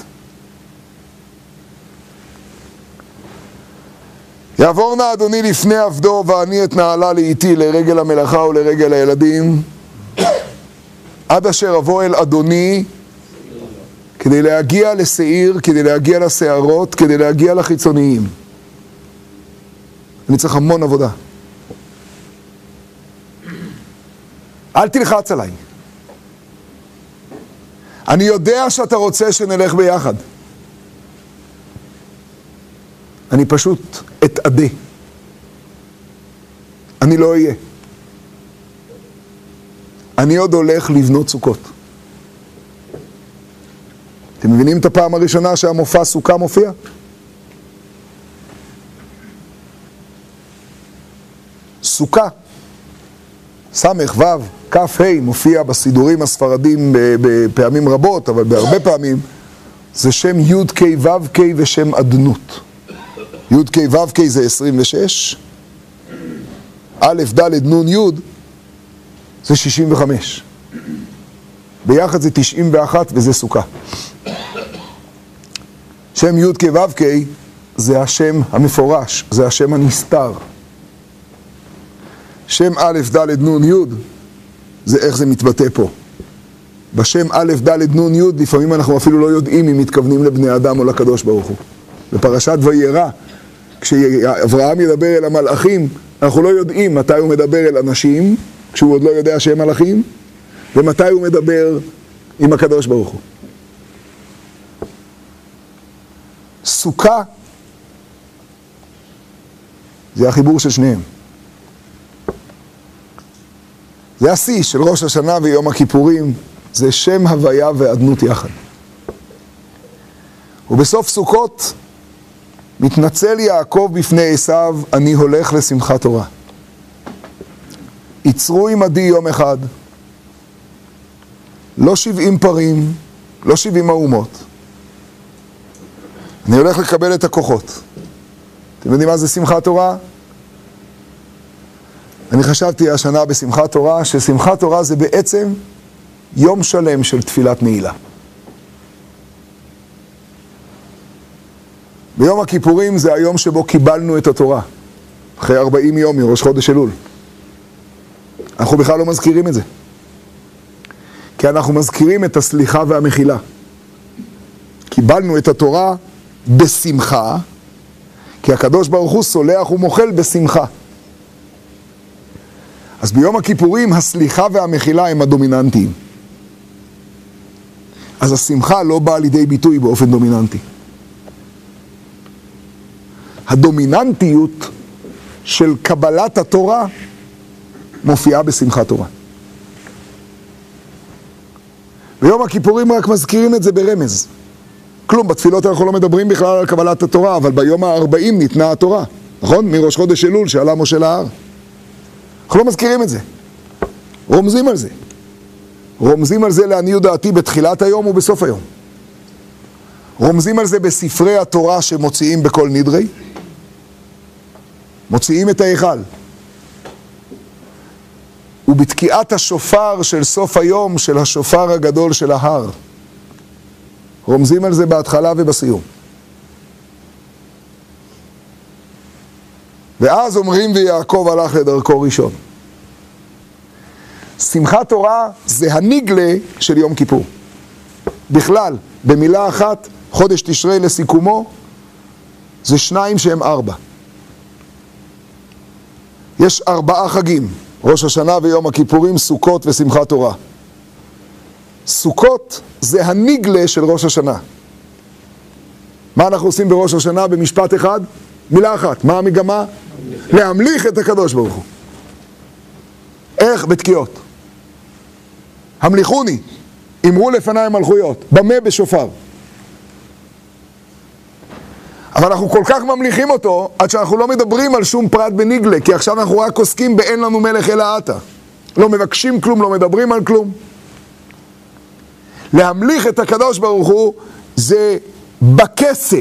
יעבור נא אדוני לפני עבדו, ואני את נעלה לאיתי לרגל המלאכה ולרגל הילדים, עד אשר אבוא אל אדוני, כדי להגיע לשעיר, כדי להגיע לשערות, כדי להגיע לחיצוניים. אני צריך המון עבודה. אל תלחץ עליי. אני יודע שאתה רוצה שנלך ביחד. אני פשוט אתעדה. אני לא אהיה. אני עוד הולך לבנות סוכות. אתם מבינים את הפעם הראשונה שהמופע סוכה מופיע? סוכה, סמך, וו, כף, ה' מופיע בסידורים הספרדים בפעמים רבות, אבל בהרבה פעמים זה שם י' ק' ו' ק' ושם עדנות. י' ק' ו' ק' זה עשרים ושש, א' ד' נ' י' זה שישים וחמש. ביחד זה תשעים ואחת וזה סוכה. שם י' ק' ו' ק' זה השם המפורש, זה השם הנסתר. שם א' ד' נ' י' זה איך זה מתבטא פה. בשם א' ד' נ' י' לפעמים אנחנו אפילו לא יודעים אם מתכוונים לבני אדם או לקדוש ברוך הוא. בפרשת וירא, כשאברהם ידבר אל המלאכים, אנחנו לא יודעים מתי הוא מדבר אל אנשים, כשהוא עוד לא יודע שהם מלאכים, ומתי הוא מדבר עם הקדוש ברוך הוא. סוכה זה החיבור של שניהם. זה השיא של ראש השנה ויום הכיפורים, זה שם הוויה ועדנות יחד. ובסוף סוכות מתנצל יעקב בפני עשיו, אני הולך לשמחת תורה. יצרו עמדי יום אחד, לא שבעים פרים, לא שבעים האומות. אני הולך לקבל את הכוחות. אתם יודעים מה זה שמחת תורה? אני חשבתי השנה בשמחת תורה, ששמחת תורה זה בעצם יום שלם של תפילת נעילה. ביום הכיפורים זה היום שבו קיבלנו את התורה, אחרי ארבעים יום מראש חודש אלול. אנחנו בכלל לא מזכירים את זה, כי אנחנו מזכירים את הסליחה והמחילה. קיבלנו את התורה בשמחה, כי הקדוש ברוך הוא סולח ומוחל בשמחה. אז ביום הכיפורים הסליחה והמחילה הם הדומיננטיים. אז השמחה לא באה לידי ביטוי באופן דומיננטי. הדומיננטיות של קבלת התורה מופיעה בשמחת תורה. ביום הכיפורים רק מזכירים את זה ברמז. כלום, בתפילות אנחנו לא מדברים בכלל על קבלת התורה, אבל ביום ה-ארבעים ניתנה התורה, נכון? מראש חודש אלול שעלה משה להר. אנחנו לא מזכירים את זה. רומזים על זה. רומזים על זה לעניות דעתי בתחילת היום ובסוף היום. רומזים על זה בספרי התורה שמוציאים בכל נדרי. מוציאים את ההיכל. ובתקיעת השופר של סוף היום, של השופר הגדול של ההר. רומזים על זה בהתחלה ובסיום. ואז אומרים ויעקב הלך לדרכו ראשון. שמחת תורה זה הנגלה של יום כיפור. בכלל, במילה אחת, חודש תשרי לסיכומו, זה שניים שהם ארבע. יש ארבעה חגים, ראש השנה ויום הכיפורים, סוכות ושמחת תורה. סוכות זה הנגלה של ראש השנה. מה אנחנו עושים בראש השנה במשפט אחד? מילה אחת. מה המגמה? להמליך את הקדוש ברוך הוא. איך? בתקיעות. המליכוני, אמרו לפניי מלכויות, במה? בשופר. אבל אנחנו כל כך ממליכים אותו, עד שאנחנו לא מדברים על שום פרט בנגלה, כי עכשיו אנחנו רק עוסקים באין לנו מלך אלא אתה. לא מבקשים כלום, לא מדברים על כלום. להמליך את הקדוש ברוך הוא זה בכסה.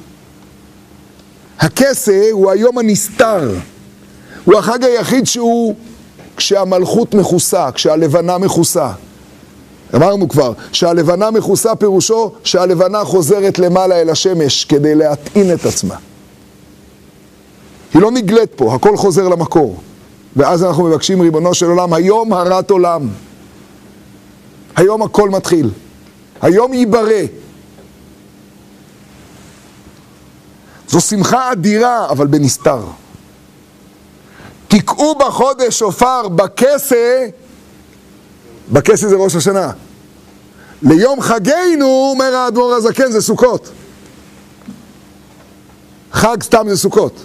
הכסה הוא היום הנסתר. הוא החג היחיד שהוא כשהמלכות מכוסה, כשהלבנה מכוסה. אמרנו כבר, שהלבנה מכוסה פירושו שהלבנה חוזרת למעלה אל השמש כדי להטעין את עצמה. היא לא נגלית פה, הכל חוזר למקור. ואז אנחנו מבקשים ריבונו של עולם, היום הרת עולם. היום הכל מתחיל. היום ייברא. זו שמחה אדירה, אבל בנסתר. תקעו בחודש שופר בכסה, בכסה זה ראש השנה. ליום חגינו, אומר האדמו"ר הזקן, זה סוכות. חג סתם זה סוכות.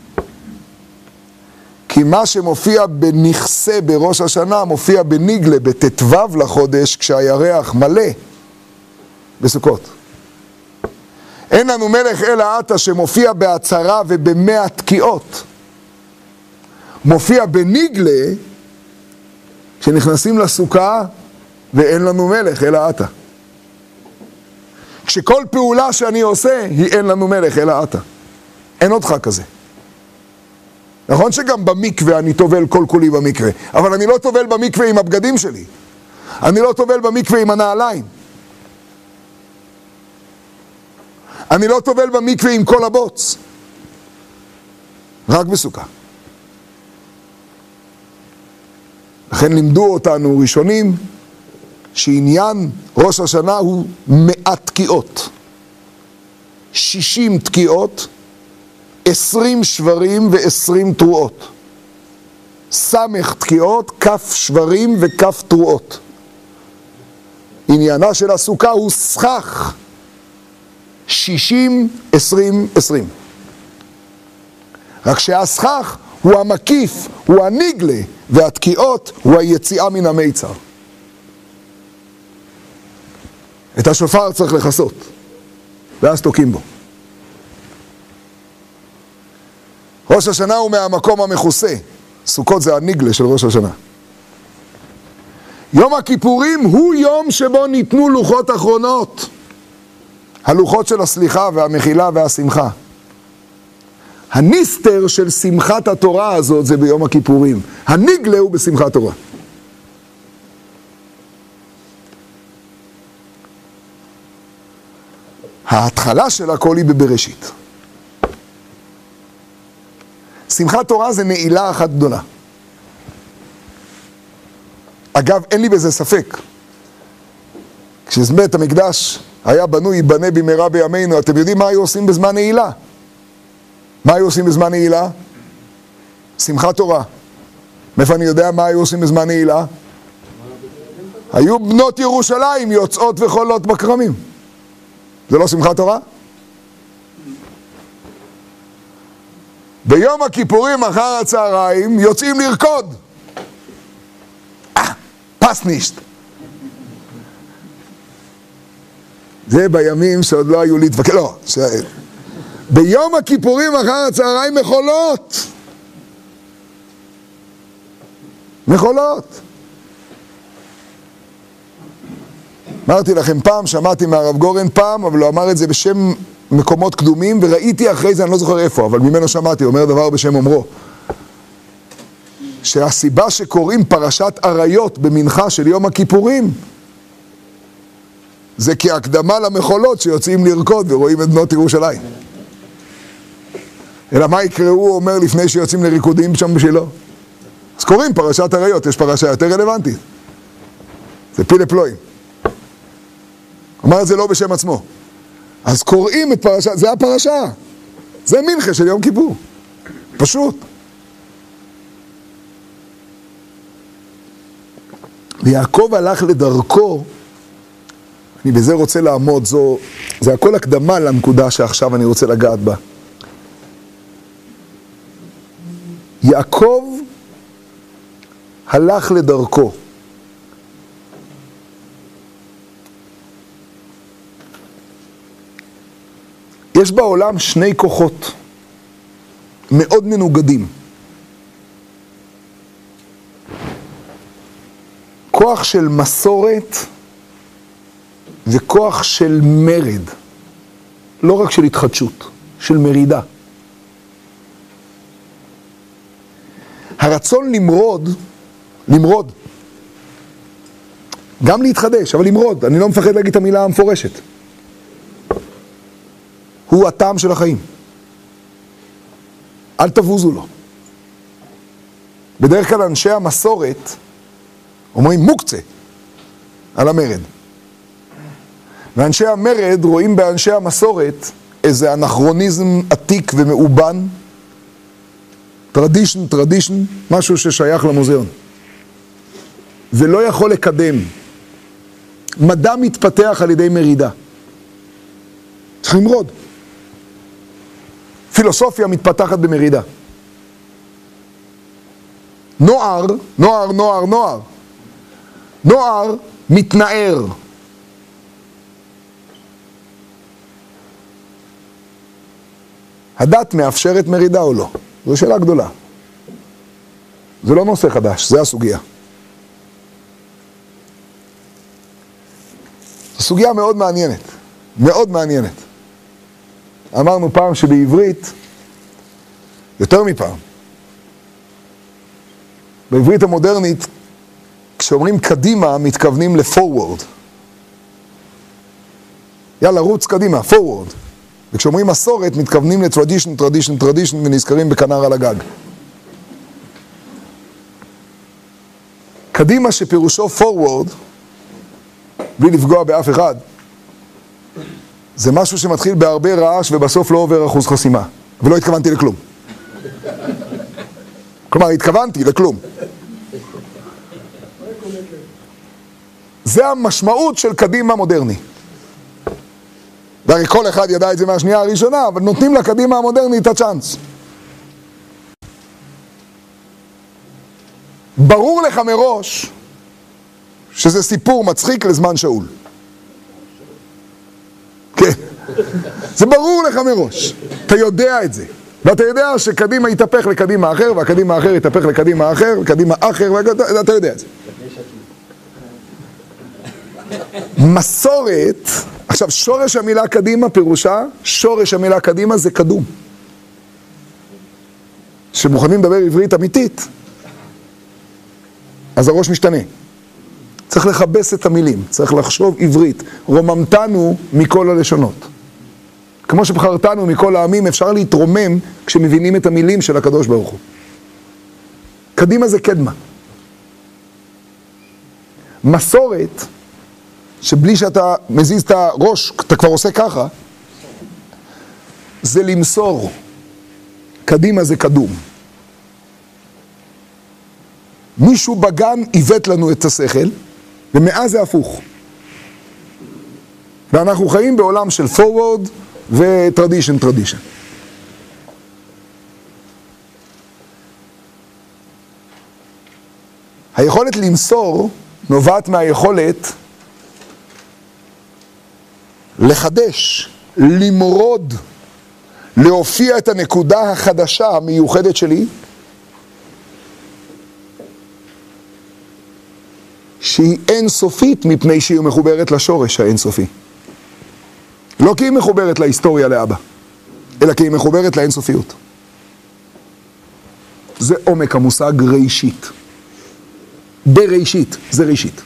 כי מה שמופיע בנכסה בראש השנה, מופיע בניגלה, בתתוו לחודש, כשהירח מלא בסוכות. אין לנו מלך אלא אתה שמופיע בהצהרה ובמאה תקיעות. מופיע בניגלה, כשנכנסים לסוכה ואין לנו מלך אלא אתה. כשכל פעולה שאני עושה היא אין לנו מלך אלא אתה. אין עוד חג כזה. נכון שגם במקווה אני טובל כל כולי במקווה, אבל אני לא טובל במקווה עם הבגדים שלי. אני לא טובל במקווה עם הנעליים. אני לא טובל במקווה עם כל הבוץ. רק בסוכה. לכן לימדו אותנו ראשונים שעניין ראש השנה הוא מאה תקיעות. שישים תקיעות, עשרים שברים ועשרים תרועות. סמך תקיעות, כף שברים וכף תרועות. עניינה של הסוכה הוא סכך. שישים, עשרים, עשרים. רק שהסכך הוא המקיף, הוא הניגלה, והתקיעות הוא היציאה מן המיצר. את השופר צריך לחסות, ואז תוקים בו. ראש השנה הוא מהמקום המכוסה, סוכות זה הניגלה של ראש השנה. יום הכיפורים הוא יום שבו ניתנו לוחות אחרונות. הלוחות של הסליחה והמחילה והשמחה. הניסטר של שמחת התורה הזאת זה ביום הכיפורים. הניגלה הוא בשמחת תורה. ההתחלה של הכל היא בבראשית. שמחת תורה זה נעילה אחת גדולה. אגב, אין לי בזה ספק. כשבית המקדש היה בנוי, ייבנה במהרה בימינו, אתם יודעים מה היו עושים בזמן נעילה? מה היו עושים בזמן נעילה? שמחת תורה. מאיפה אני יודע מה היו עושים בזמן נעילה? היו בנות ירושלים יוצאות וחולות בכרמים. זה לא שמחת תורה? ביום הכיפורים אחר הצהריים יוצאים לרקוד. אה, פסנישט. זה בימים שעוד לא היו להתווכח, לא, ש... ביום הכיפורים אחר הצהריים מחולות. מחולות. אמרתי לכם פעם, שמעתי מהרב גורן פעם, אבל הוא אמר את זה בשם מקומות קדומים, וראיתי אחרי זה, אני לא זוכר איפה, אבל ממנו שמעתי, הוא אומר דבר בשם אומרו. שהסיבה שקוראים פרשת עריות במנחה של יום הכיפורים, זה כהקדמה למחולות שיוצאים לרקוד ורואים את בנות ירושלים. אלא מה יקראו, הוא אומר, לפני שיוצאים לריקודים שם בשבילו? אז קוראים פרשת עריות, יש פרשה יותר רלוונטית. זה פיל לפלואים. אמר את זה לא בשם עצמו. אז קוראים את פרשה, זה הפרשה. זה מנחה של יום כיפור. פשוט. ויעקב הלך לדרכו, אני בזה רוצה לעמוד, זו, זה הכל הקדמה לנקודה שעכשיו אני רוצה לגעת בה. יעקב הלך לדרכו. יש בעולם שני כוחות מאוד מנוגדים. כוח של מסורת וכוח של מרד. לא רק של התחדשות, של מרידה. הרצון למרוד, למרוד, גם להתחדש, אבל למרוד, אני לא מפחד להגיד את המילה המפורשת. הוא הטעם של החיים. אל תבוזו לו. בדרך כלל אנשי המסורת אומרים מוקצה על המרד. ואנשי המרד רואים באנשי המסורת איזה אנכרוניזם עתיק ומאובן, טרדישן, טרדישן, משהו ששייך למוזיאון. ולא יכול לקדם. מדע מתפתח על ידי מרידה. צריך למרוד. פילוסופיה מתפתחת במרידה. נוער, נוער, נוער, נוער. נוער מתנער. הדת מאפשרת מרידה או לא? זו שאלה גדולה. זה לא נושא חדש, זה הסוגיה. זו סוגיה מאוד מעניינת. מאוד מעניינת. אמרנו פעם שבעברית, יותר מפעם, בעברית המודרנית, כשאומרים קדימה, מתכוונים ל-forward. יאללה, רוץ קדימה, forward. וכשאומרים מסורת, מתכוונים ל-tradition, tradition, tradition, ונזכרים בכנר על הגג. קדימה שפירושו forward, בלי לפגוע באף אחד, זה משהו שמתחיל בהרבה רעש ובסוף לא עובר אחוז חסימה. ולא התכוונתי לכלום. כלומר, התכוונתי לכלום. זה המשמעות של קדימה מודרני. והרי כל אחד ידע את זה מהשנייה הראשונה, אבל נותנים לקדימה המודרני את הצ'אנס. ברור לך מראש שזה סיפור מצחיק לזמן שאול. כן. זה ברור לך מראש. אתה יודע את זה. ואתה יודע שקדימה יתהפך לקדימה אחר, והקדימה האחר יתהפך לקדימה אחר, וקדימה אחר, ואתה יודע את זה. מסורת, עכשיו שורש המילה קדימה פירושה, שורש המילה קדימה זה קדום. שמוכנים לדבר עברית אמיתית, אז הראש משתנה. צריך לחבס את המילים, צריך לחשוב עברית. רוממתנו מכל הלשונות. כמו שבחרתנו מכל העמים, אפשר להתרומם כשמבינים את המילים של הקדוש ברוך הוא. קדימה זה קדמה. מסורת, שבלי שאתה מזיז את הראש, אתה כבר עושה ככה, זה למסור. קדימה זה קדום. מישהו בגן עיוות לנו את השכל, ומאז זה הפוך. ואנחנו חיים בעולם של forward ו-tradition, tradition. היכולת למסור נובעת מהיכולת לחדש, למרוד, להופיע את הנקודה החדשה המיוחדת שלי, שהיא אינסופית מפני שהיא מחוברת לשורש האינסופי. לא כי היא מחוברת להיסטוריה לאבא, אלא כי היא מחוברת לאינסופיות. זה עומק המושג ראשית. בראשית, זה ראשית.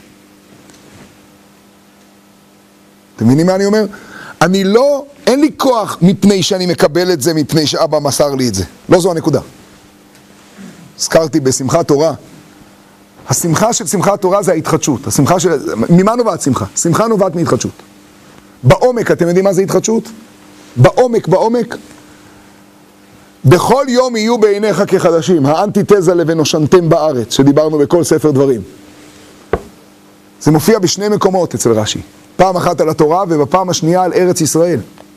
אתם מבינים מה אני אומר? אני לא, אין לי כוח מפני שאני מקבל את זה, מפני שאבא מסר לי את זה. לא זו הנקודה. הזכרתי בשמחת תורה. השמחה של שמחת תורה זה ההתחדשות. השמחה של... ממה נובעת שמחה? שמחה נובעת מהתחדשות. בעומק, אתם יודעים מה זה התחדשות? בעומק, בעומק. בכל יום יהיו בעיניך כחדשים. האנטיתזה לבנושנתם בארץ, שדיברנו בכל ספר דברים. זה מופיע בשני מקומות אצל רש"י. פעם אחת על התורה ובפעם השנייה על ארץ ישראל.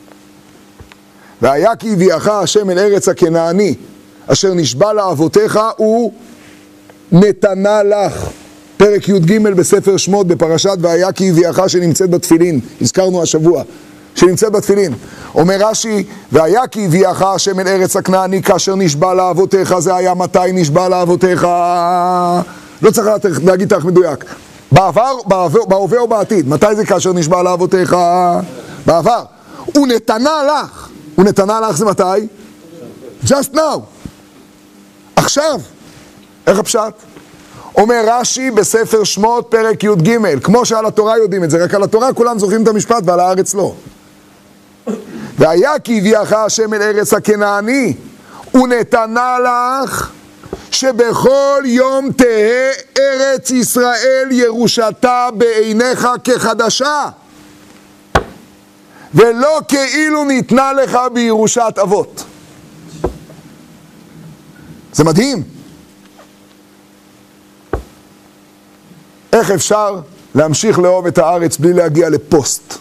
והיה כי הביאך השם אל ארץ הכנעני, אשר נשבע לאבותיך הוא נתנה לך. פרק י"ג בספר שמות בפרשת והיה כי הביאך שנמצאת בתפילין. הזכרנו השבוע. שנמצאת בתפילין. אומר רש"י, והיה כי הביאך השם אל ארץ הכנעני כאשר נשבע לאבותיך. זה היה מתי נשבע לאבותיך? לא צריך להגיד תאריך מדויק. בעבר, בעבר, בהווה או בעתיד. מתי זה כאשר נשבע לאבותיך? בעבר. הוא נתנה לך. הוא נתנה לך זה מתי? Just now. עכשיו. איך הפשט? אומר רש"י בספר שמות פרק י"ג, כמו שעל התורה יודעים את זה, רק על התורה כולם זוכרים את המשפט ועל הארץ לא. והיה כי הביאך השם אל ארץ הכנעני, ונתנה לך שבכל יום תהא ארץ ישראל ירושתה בעיניך כחדשה, ולא כאילו ניתנה לך בירושת אבות. זה מדהים. איך אפשר להמשיך לאהוב את הארץ בלי להגיע לפוסט?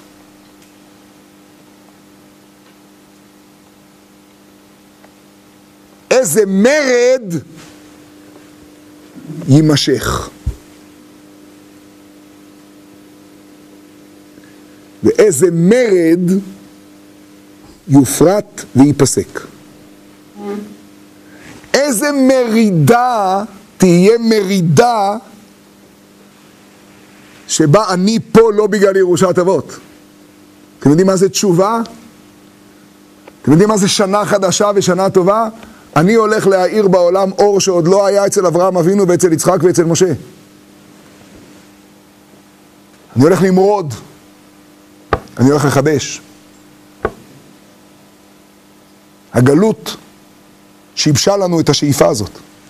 איזה מרד יימשך. ואיזה מרד יופרט וייפסק. איזה מרידה תהיה מרידה שבה אני פה לא בגלל ירושת אבות. אתם יודעים מה זה תשובה? אתם יודעים מה זה שנה חדשה ושנה טובה? אני הולך להאיר בעולם אור שעוד לא היה אצל אברהם אבינו ואצל יצחק ואצל משה. אני הולך למרוד. אני הולך לחדש. הגלות שיבשה לנו את השאיפה הזאת.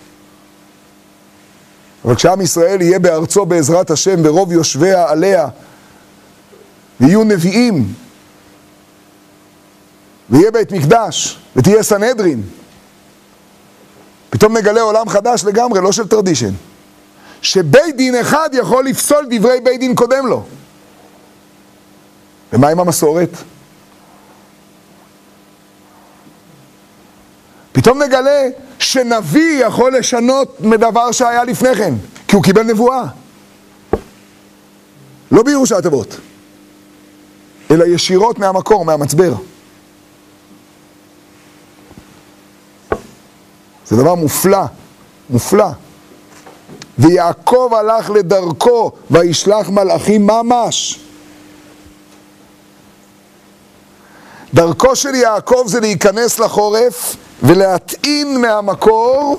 אבל כשעם ישראל יהיה בארצו בעזרת השם, ברוב יושביה עליה, ויהיו נביאים, ויהיה בית מקדש, ותהיה סנהדרין, פתאום נגלה עולם חדש לגמרי, לא של טרדישן. שבית דין אחד יכול לפסול דברי בית דין קודם לו. ומה עם המסורת? פתאום נגלה שנביא יכול לשנות מדבר שהיה לפני כן, כי הוא קיבל נבואה. לא בירושת אבות, אלא ישירות מהמקור, מהמצבר. זה דבר מופלא, מופלא. ויעקב הלך לדרכו וישלח מלאכים ממש. דרכו של יעקב זה להיכנס לחורף ולהטעין מהמקור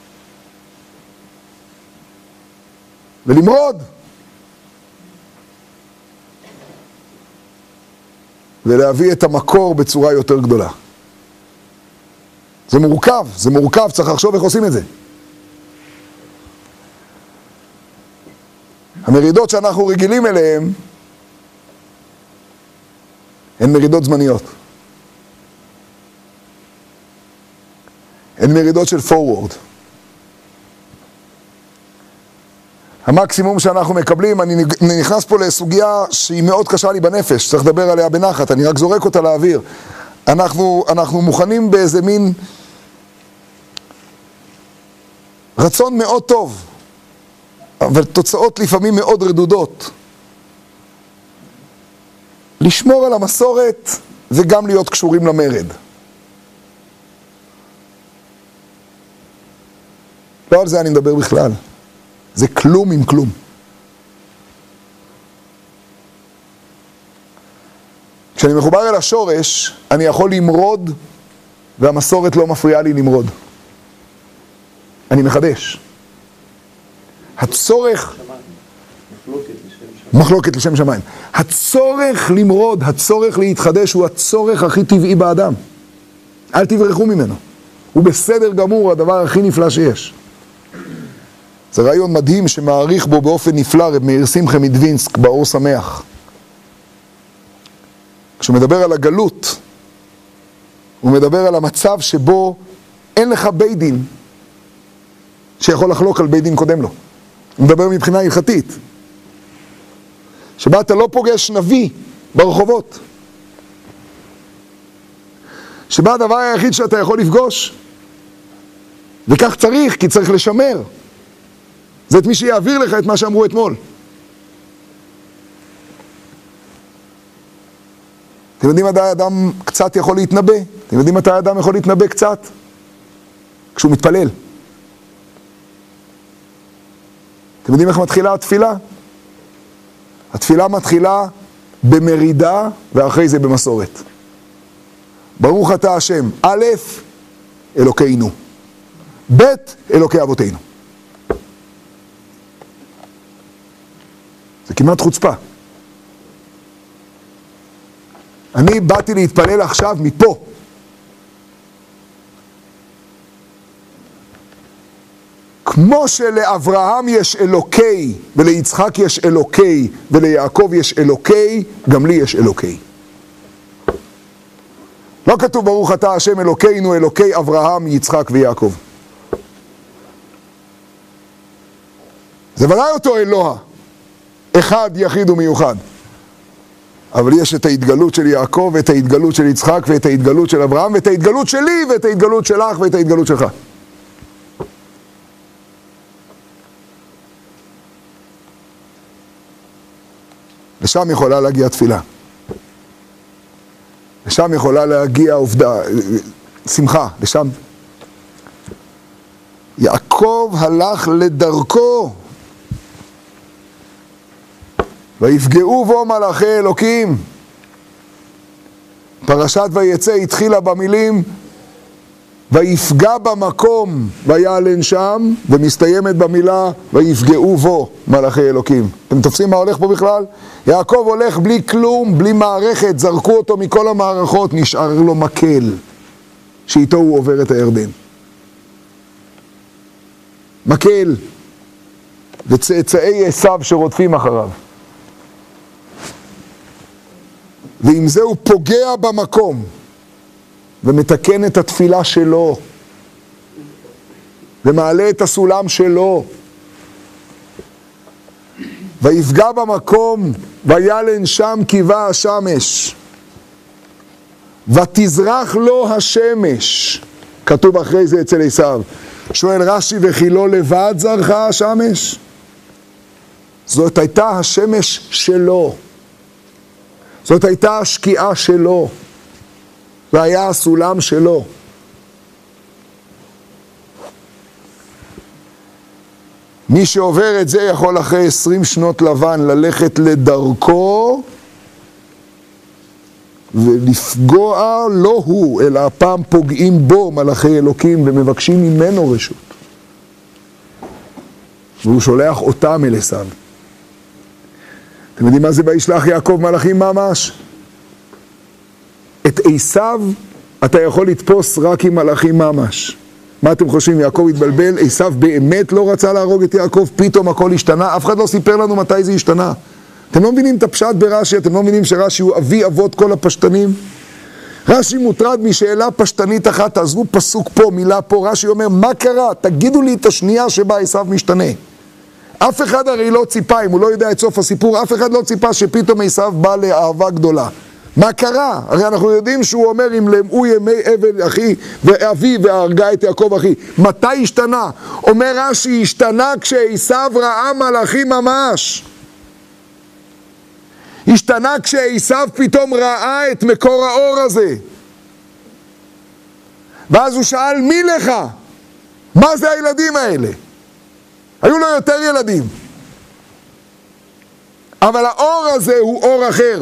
ולמרוד ולהביא את המקור בצורה יותר גדולה. זה מורכב, זה מורכב, צריך לחשוב איך עושים את זה. המרידות שאנחנו רגילים אליהן הן מרידות זמניות. הן מרידות של פורוורד. המקסימום שאנחנו מקבלים, אני נכנס פה לסוגיה שהיא מאוד קשה לי בנפש, צריך לדבר עליה בנחת, אני רק זורק אותה לאוויר. אנחנו, אנחנו מוכנים באיזה מין רצון מאוד טוב, אבל תוצאות לפעמים מאוד רדודות. לשמור על המסורת וגם להיות קשורים למרד. לא על זה אני מדבר בכלל. זה כלום עם כלום. כשאני מחובר אל השורש, אני יכול למרוד, והמסורת לא מפריעה לי למרוד. אני מחדש. הצורך... מחלוקת לשם שמיים. הצורך למרוד, הצורך להתחדש, הוא הצורך הכי טבעי באדם. אל תברחו ממנו. הוא בסדר גמור, הדבר הכי נפלא שיש. זה רעיון מדהים שמעריך בו באופן נפלא רב מאיר שמחה מדווינסק באור שמח. כשהוא מדבר על הגלות, הוא מדבר על המצב שבו אין לך בית דין שיכול לחלוק על בית דין קודם לו. הוא מדבר מבחינה הלכתית. שבה אתה לא פוגש נביא ברחובות. שבה הדבר היחיד שאתה יכול לפגוש, וכך צריך, כי צריך לשמר, זה את מי שיעביר לך את מה שאמרו אתמול. אתם יודעים מתי האדם קצת יכול להתנבא? אתם יודעים מתי האדם יכול להתנבא קצת? כשהוא מתפלל. אתם יודעים איך מתחילה התפילה? התפילה מתחילה במרידה ואחרי זה במסורת. ברוך אתה השם, א', אלוקינו, ב', אלוקי אבותינו. זה כמעט חוצפה. אני באתי להתפלל עכשיו מפה. כמו שלאברהם יש אלוקי, וליצחק יש אלוקי, וליעקב יש אלוקי, גם לי יש אלוקי. לא כתוב ברוך אתה השם אלוקינו, אלוקי אברהם, יצחק ויעקב. זה ודאי אותו אלוה, אחד יחיד ומיוחד. אבל יש את ההתגלות של יעקב, ואת ההתגלות של יצחק, ואת ההתגלות של אברהם, ואת ההתגלות שלי, ואת ההתגלות שלך, ואת ההתגלות שלך. לשם יכולה להגיע תפילה. לשם יכולה להגיע עובדה, שמחה, לשם. יעקב הלך לדרכו, ויפגעו בו מלאכי אלוקים. פרשת ויצא התחילה במילים, ויפגע במקום ויעלן שם, ומסתיימת במילה, ויפגעו בו מלאכי אלוקים. אתם תופסים מה הולך פה בכלל? יעקב הולך בלי כלום, בלי מערכת, זרקו אותו מכל המערכות, נשאר לו מקל, שאיתו הוא עובר את הירדן. מקל, וצאצאי עשיו שרודפים אחריו. ועם זה הוא פוגע במקום, ומתקן את התפילה שלו, ומעלה את הסולם שלו, ויפגע במקום, וילן שם קיבה השמש, ותזרח לו השמש, כתוב אחרי זה אצל עשיו. שואל רש"י, וכי לא לבד זרחה השמש? זאת הייתה השמש שלו, זאת הייתה השקיעה שלו, והיה הסולם שלו. מי שעובר את זה יכול אחרי עשרים שנות לבן ללכת לדרכו ולפגוע לא הוא, אלא הפעם פוגעים בו מלאכי אלוקים ומבקשים ממנו רשות. והוא שולח אותם אל עשיו. אתם יודעים מה זה וישלח יעקב מלאכים ממש? את עשיו אתה יכול לתפוס רק עם מלאכים ממש. מה אתם חושבים? יעקב התבלבל? עשיו באמת לא רצה להרוג את יעקב? פתאום הכל השתנה? אף אחד לא סיפר לנו מתי זה השתנה. אתם לא מבינים את הפשט ברש"י? אתם לא מבינים שרש"י הוא אבי אבות כל הפשטנים? רש"י מוטרד משאלה פשטנית אחת, תעזבו פסוק פה, מילה פה. רש"י אומר, מה קרה? תגידו לי את השנייה שבה עשיו משתנה. אף אחד הרי לא ציפה, אם הוא לא יודע את סוף הסיפור, אף אחד לא ציפה שפתאום עשיו בא לאהבה גדולה. מה קרה? הרי אנחנו יודעים שהוא אומר, אם למעו ימי אבל אחי ואבי והרגה את יעקב אחי. מתי השתנה? אומר רש"י, השתנה כשעשיו ראה מלאכים ממש. השתנה כשעשיו פתאום ראה את מקור האור הזה. ואז הוא שאל, מי לך? מה זה הילדים האלה? היו לו יותר ילדים. אבל האור הזה הוא אור אחר.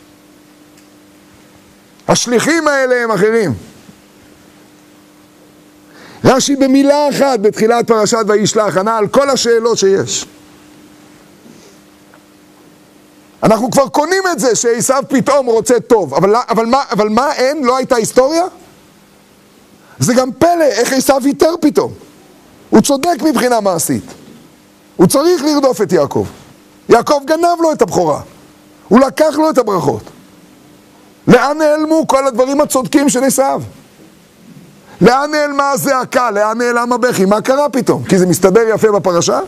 השליחים האלה הם אחרים. רש"י במילה אחת בתחילת פרשת וישלח ענה על כל השאלות שיש. אנחנו כבר קונים את זה שעשיו פתאום רוצה טוב, אבל, אבל, מה, אבל מה אין? לא הייתה היסטוריה? זה גם פלא, איך עשיו ויתר פתאום. הוא צודק מבחינה מעשית. הוא צריך לרדוף את יעקב. יעקב גנב לו את הבכורה. הוא לקח לו את הברכות. לאן נעלמו כל הדברים הצודקים של עשיו? לאן נעלמה הזעקה? לאן נעלם הבכי? מה קרה פתאום? כי זה מסתדר יפה בפרשה?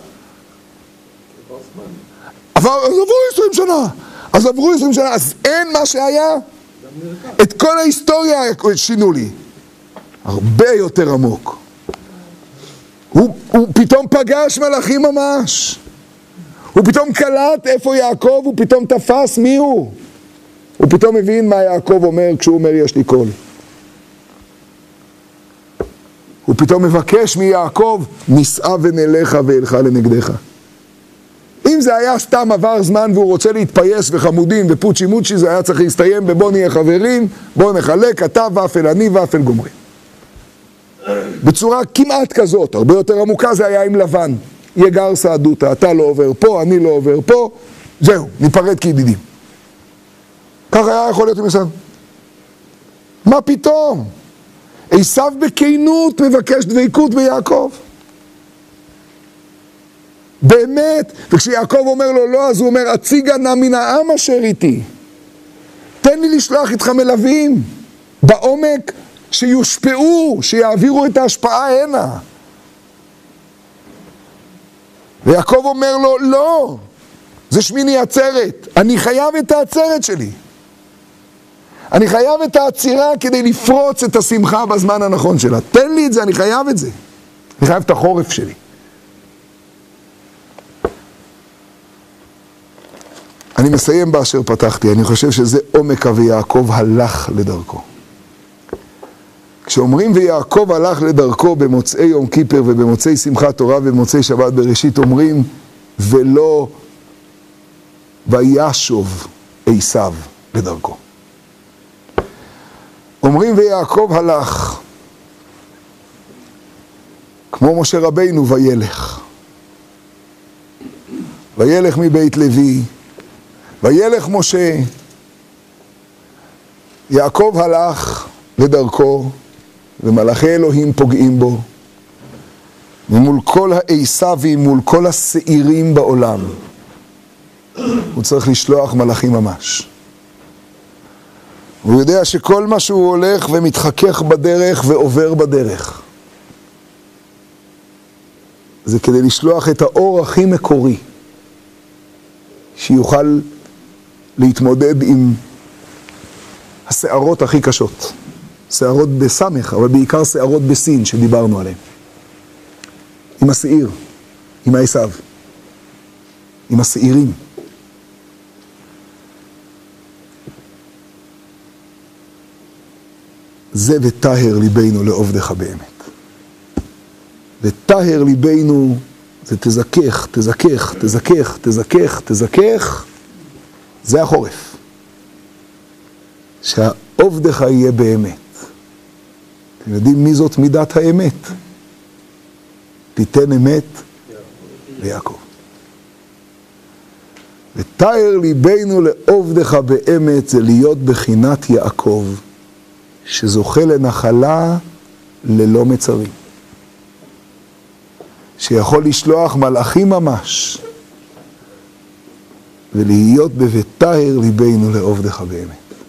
אבל אז עברו עשרים שנה. אז עברו עשרים שנה. אז אין מה שהיה? את כל ההיסטוריה שינו לי. הרבה יותר עמוק. הוא, הוא פתאום פגש מלאכים ממש. הוא פתאום קלט איפה יעקב, הוא פתאום תפס מי הוא. הוא פתאום מבין מה יעקב אומר כשהוא אומר יש לי קול. הוא פתאום מבקש מיעקב, נישא ונלך ואלך לנגדך. אם זה היה סתם עבר זמן והוא רוצה להתפייס וחמודים ופוצ'י מוצ'י, זה היה צריך להסתיים בבוא נהיה חברים, בוא נחלק, אתה ואפל אני ואפל גומרים. בצורה כמעט כזאת, הרבה יותר עמוקה זה היה עם לבן. יגר סעדותה, אתה לא עובר פה, אני לא עובר פה, זהו, ניפרד כידידים. ככה היה יכול להיות עם עשיו. מה פתאום? עשיו בכנות מבקש דבקות ביעקב. באמת, וכשיעקב אומר לו לא, אז הוא אומר, הציגה נא מן העם אשר איתי. תן לי לשלוח איתך מלווים בעומק שיושפעו, שיעבירו את ההשפעה הנה. ויעקב אומר לו, לא, זה שמיני עצרת, אני חייב את העצרת שלי. אני חייב את העצירה כדי לפרוץ את השמחה בזמן הנכון שלה. תן לי את זה, אני חייב את זה. אני חייב את החורף שלי. אני מסיים באשר פתחתי, אני חושב שזה עומק ויעקב הלך לדרכו. כשאומרים ויעקב הלך לדרכו במוצאי יום כיפר ובמוצאי שמחת תורה ובמוצאי שבת בראשית, אומרים ולא וישוב עשיו לדרכו. אומרים ויעקב הלך, כמו משה רבינו וילך. וילך מבית לוי, וילך משה. יעקב הלך לדרכו, ומלאכי אלוהים פוגעים בו. ומול כל העשבים, מול כל השעירים בעולם, הוא צריך לשלוח מלאכים ממש. הוא יודע שכל מה שהוא הולך ומתחכך בדרך ועובר בדרך, זה כדי לשלוח את האור הכי מקורי, שיוכל להתמודד עם השערות הכי קשות. שערות בסמך, אבל בעיקר שערות בסין שדיברנו עליהן. עם השעיר, עם העשיו, עם השעירים. זה וטהר ליבנו לעובדך באמת. וטהר ליבנו זה תזכך, תזכך, תזכך, תזכך, תזכך. זה החורף. שהעובדך יהיה באמת. אתם יודעים מי זאת מידת האמת? תיתן אמת ליעקב. ותאר ליבנו לעובדך באמת, זה להיות בחינת יעקב, שזוכה לנחלה ללא מצרים. שיכול לשלוח מלאכים ממש, ולהיות ב"ותאר ליבנו לעובדך באמת".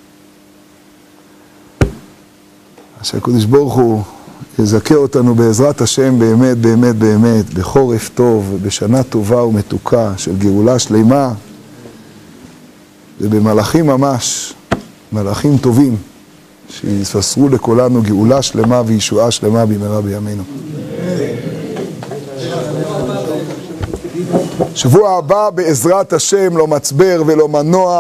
אז שהקדוש ברוך הוא יזכה אותנו בעזרת השם באמת, באמת, באמת, בחורף טוב ובשנה טובה ומתוקה של גאולה שלמה, ובמלאכים ממש, מלאכים טובים, שיספסרו לכולנו גאולה שלמה וישועה שלמה במהרה בימינו. שבוע הבא בעזרת השם, לא מצבר ולא מנוע.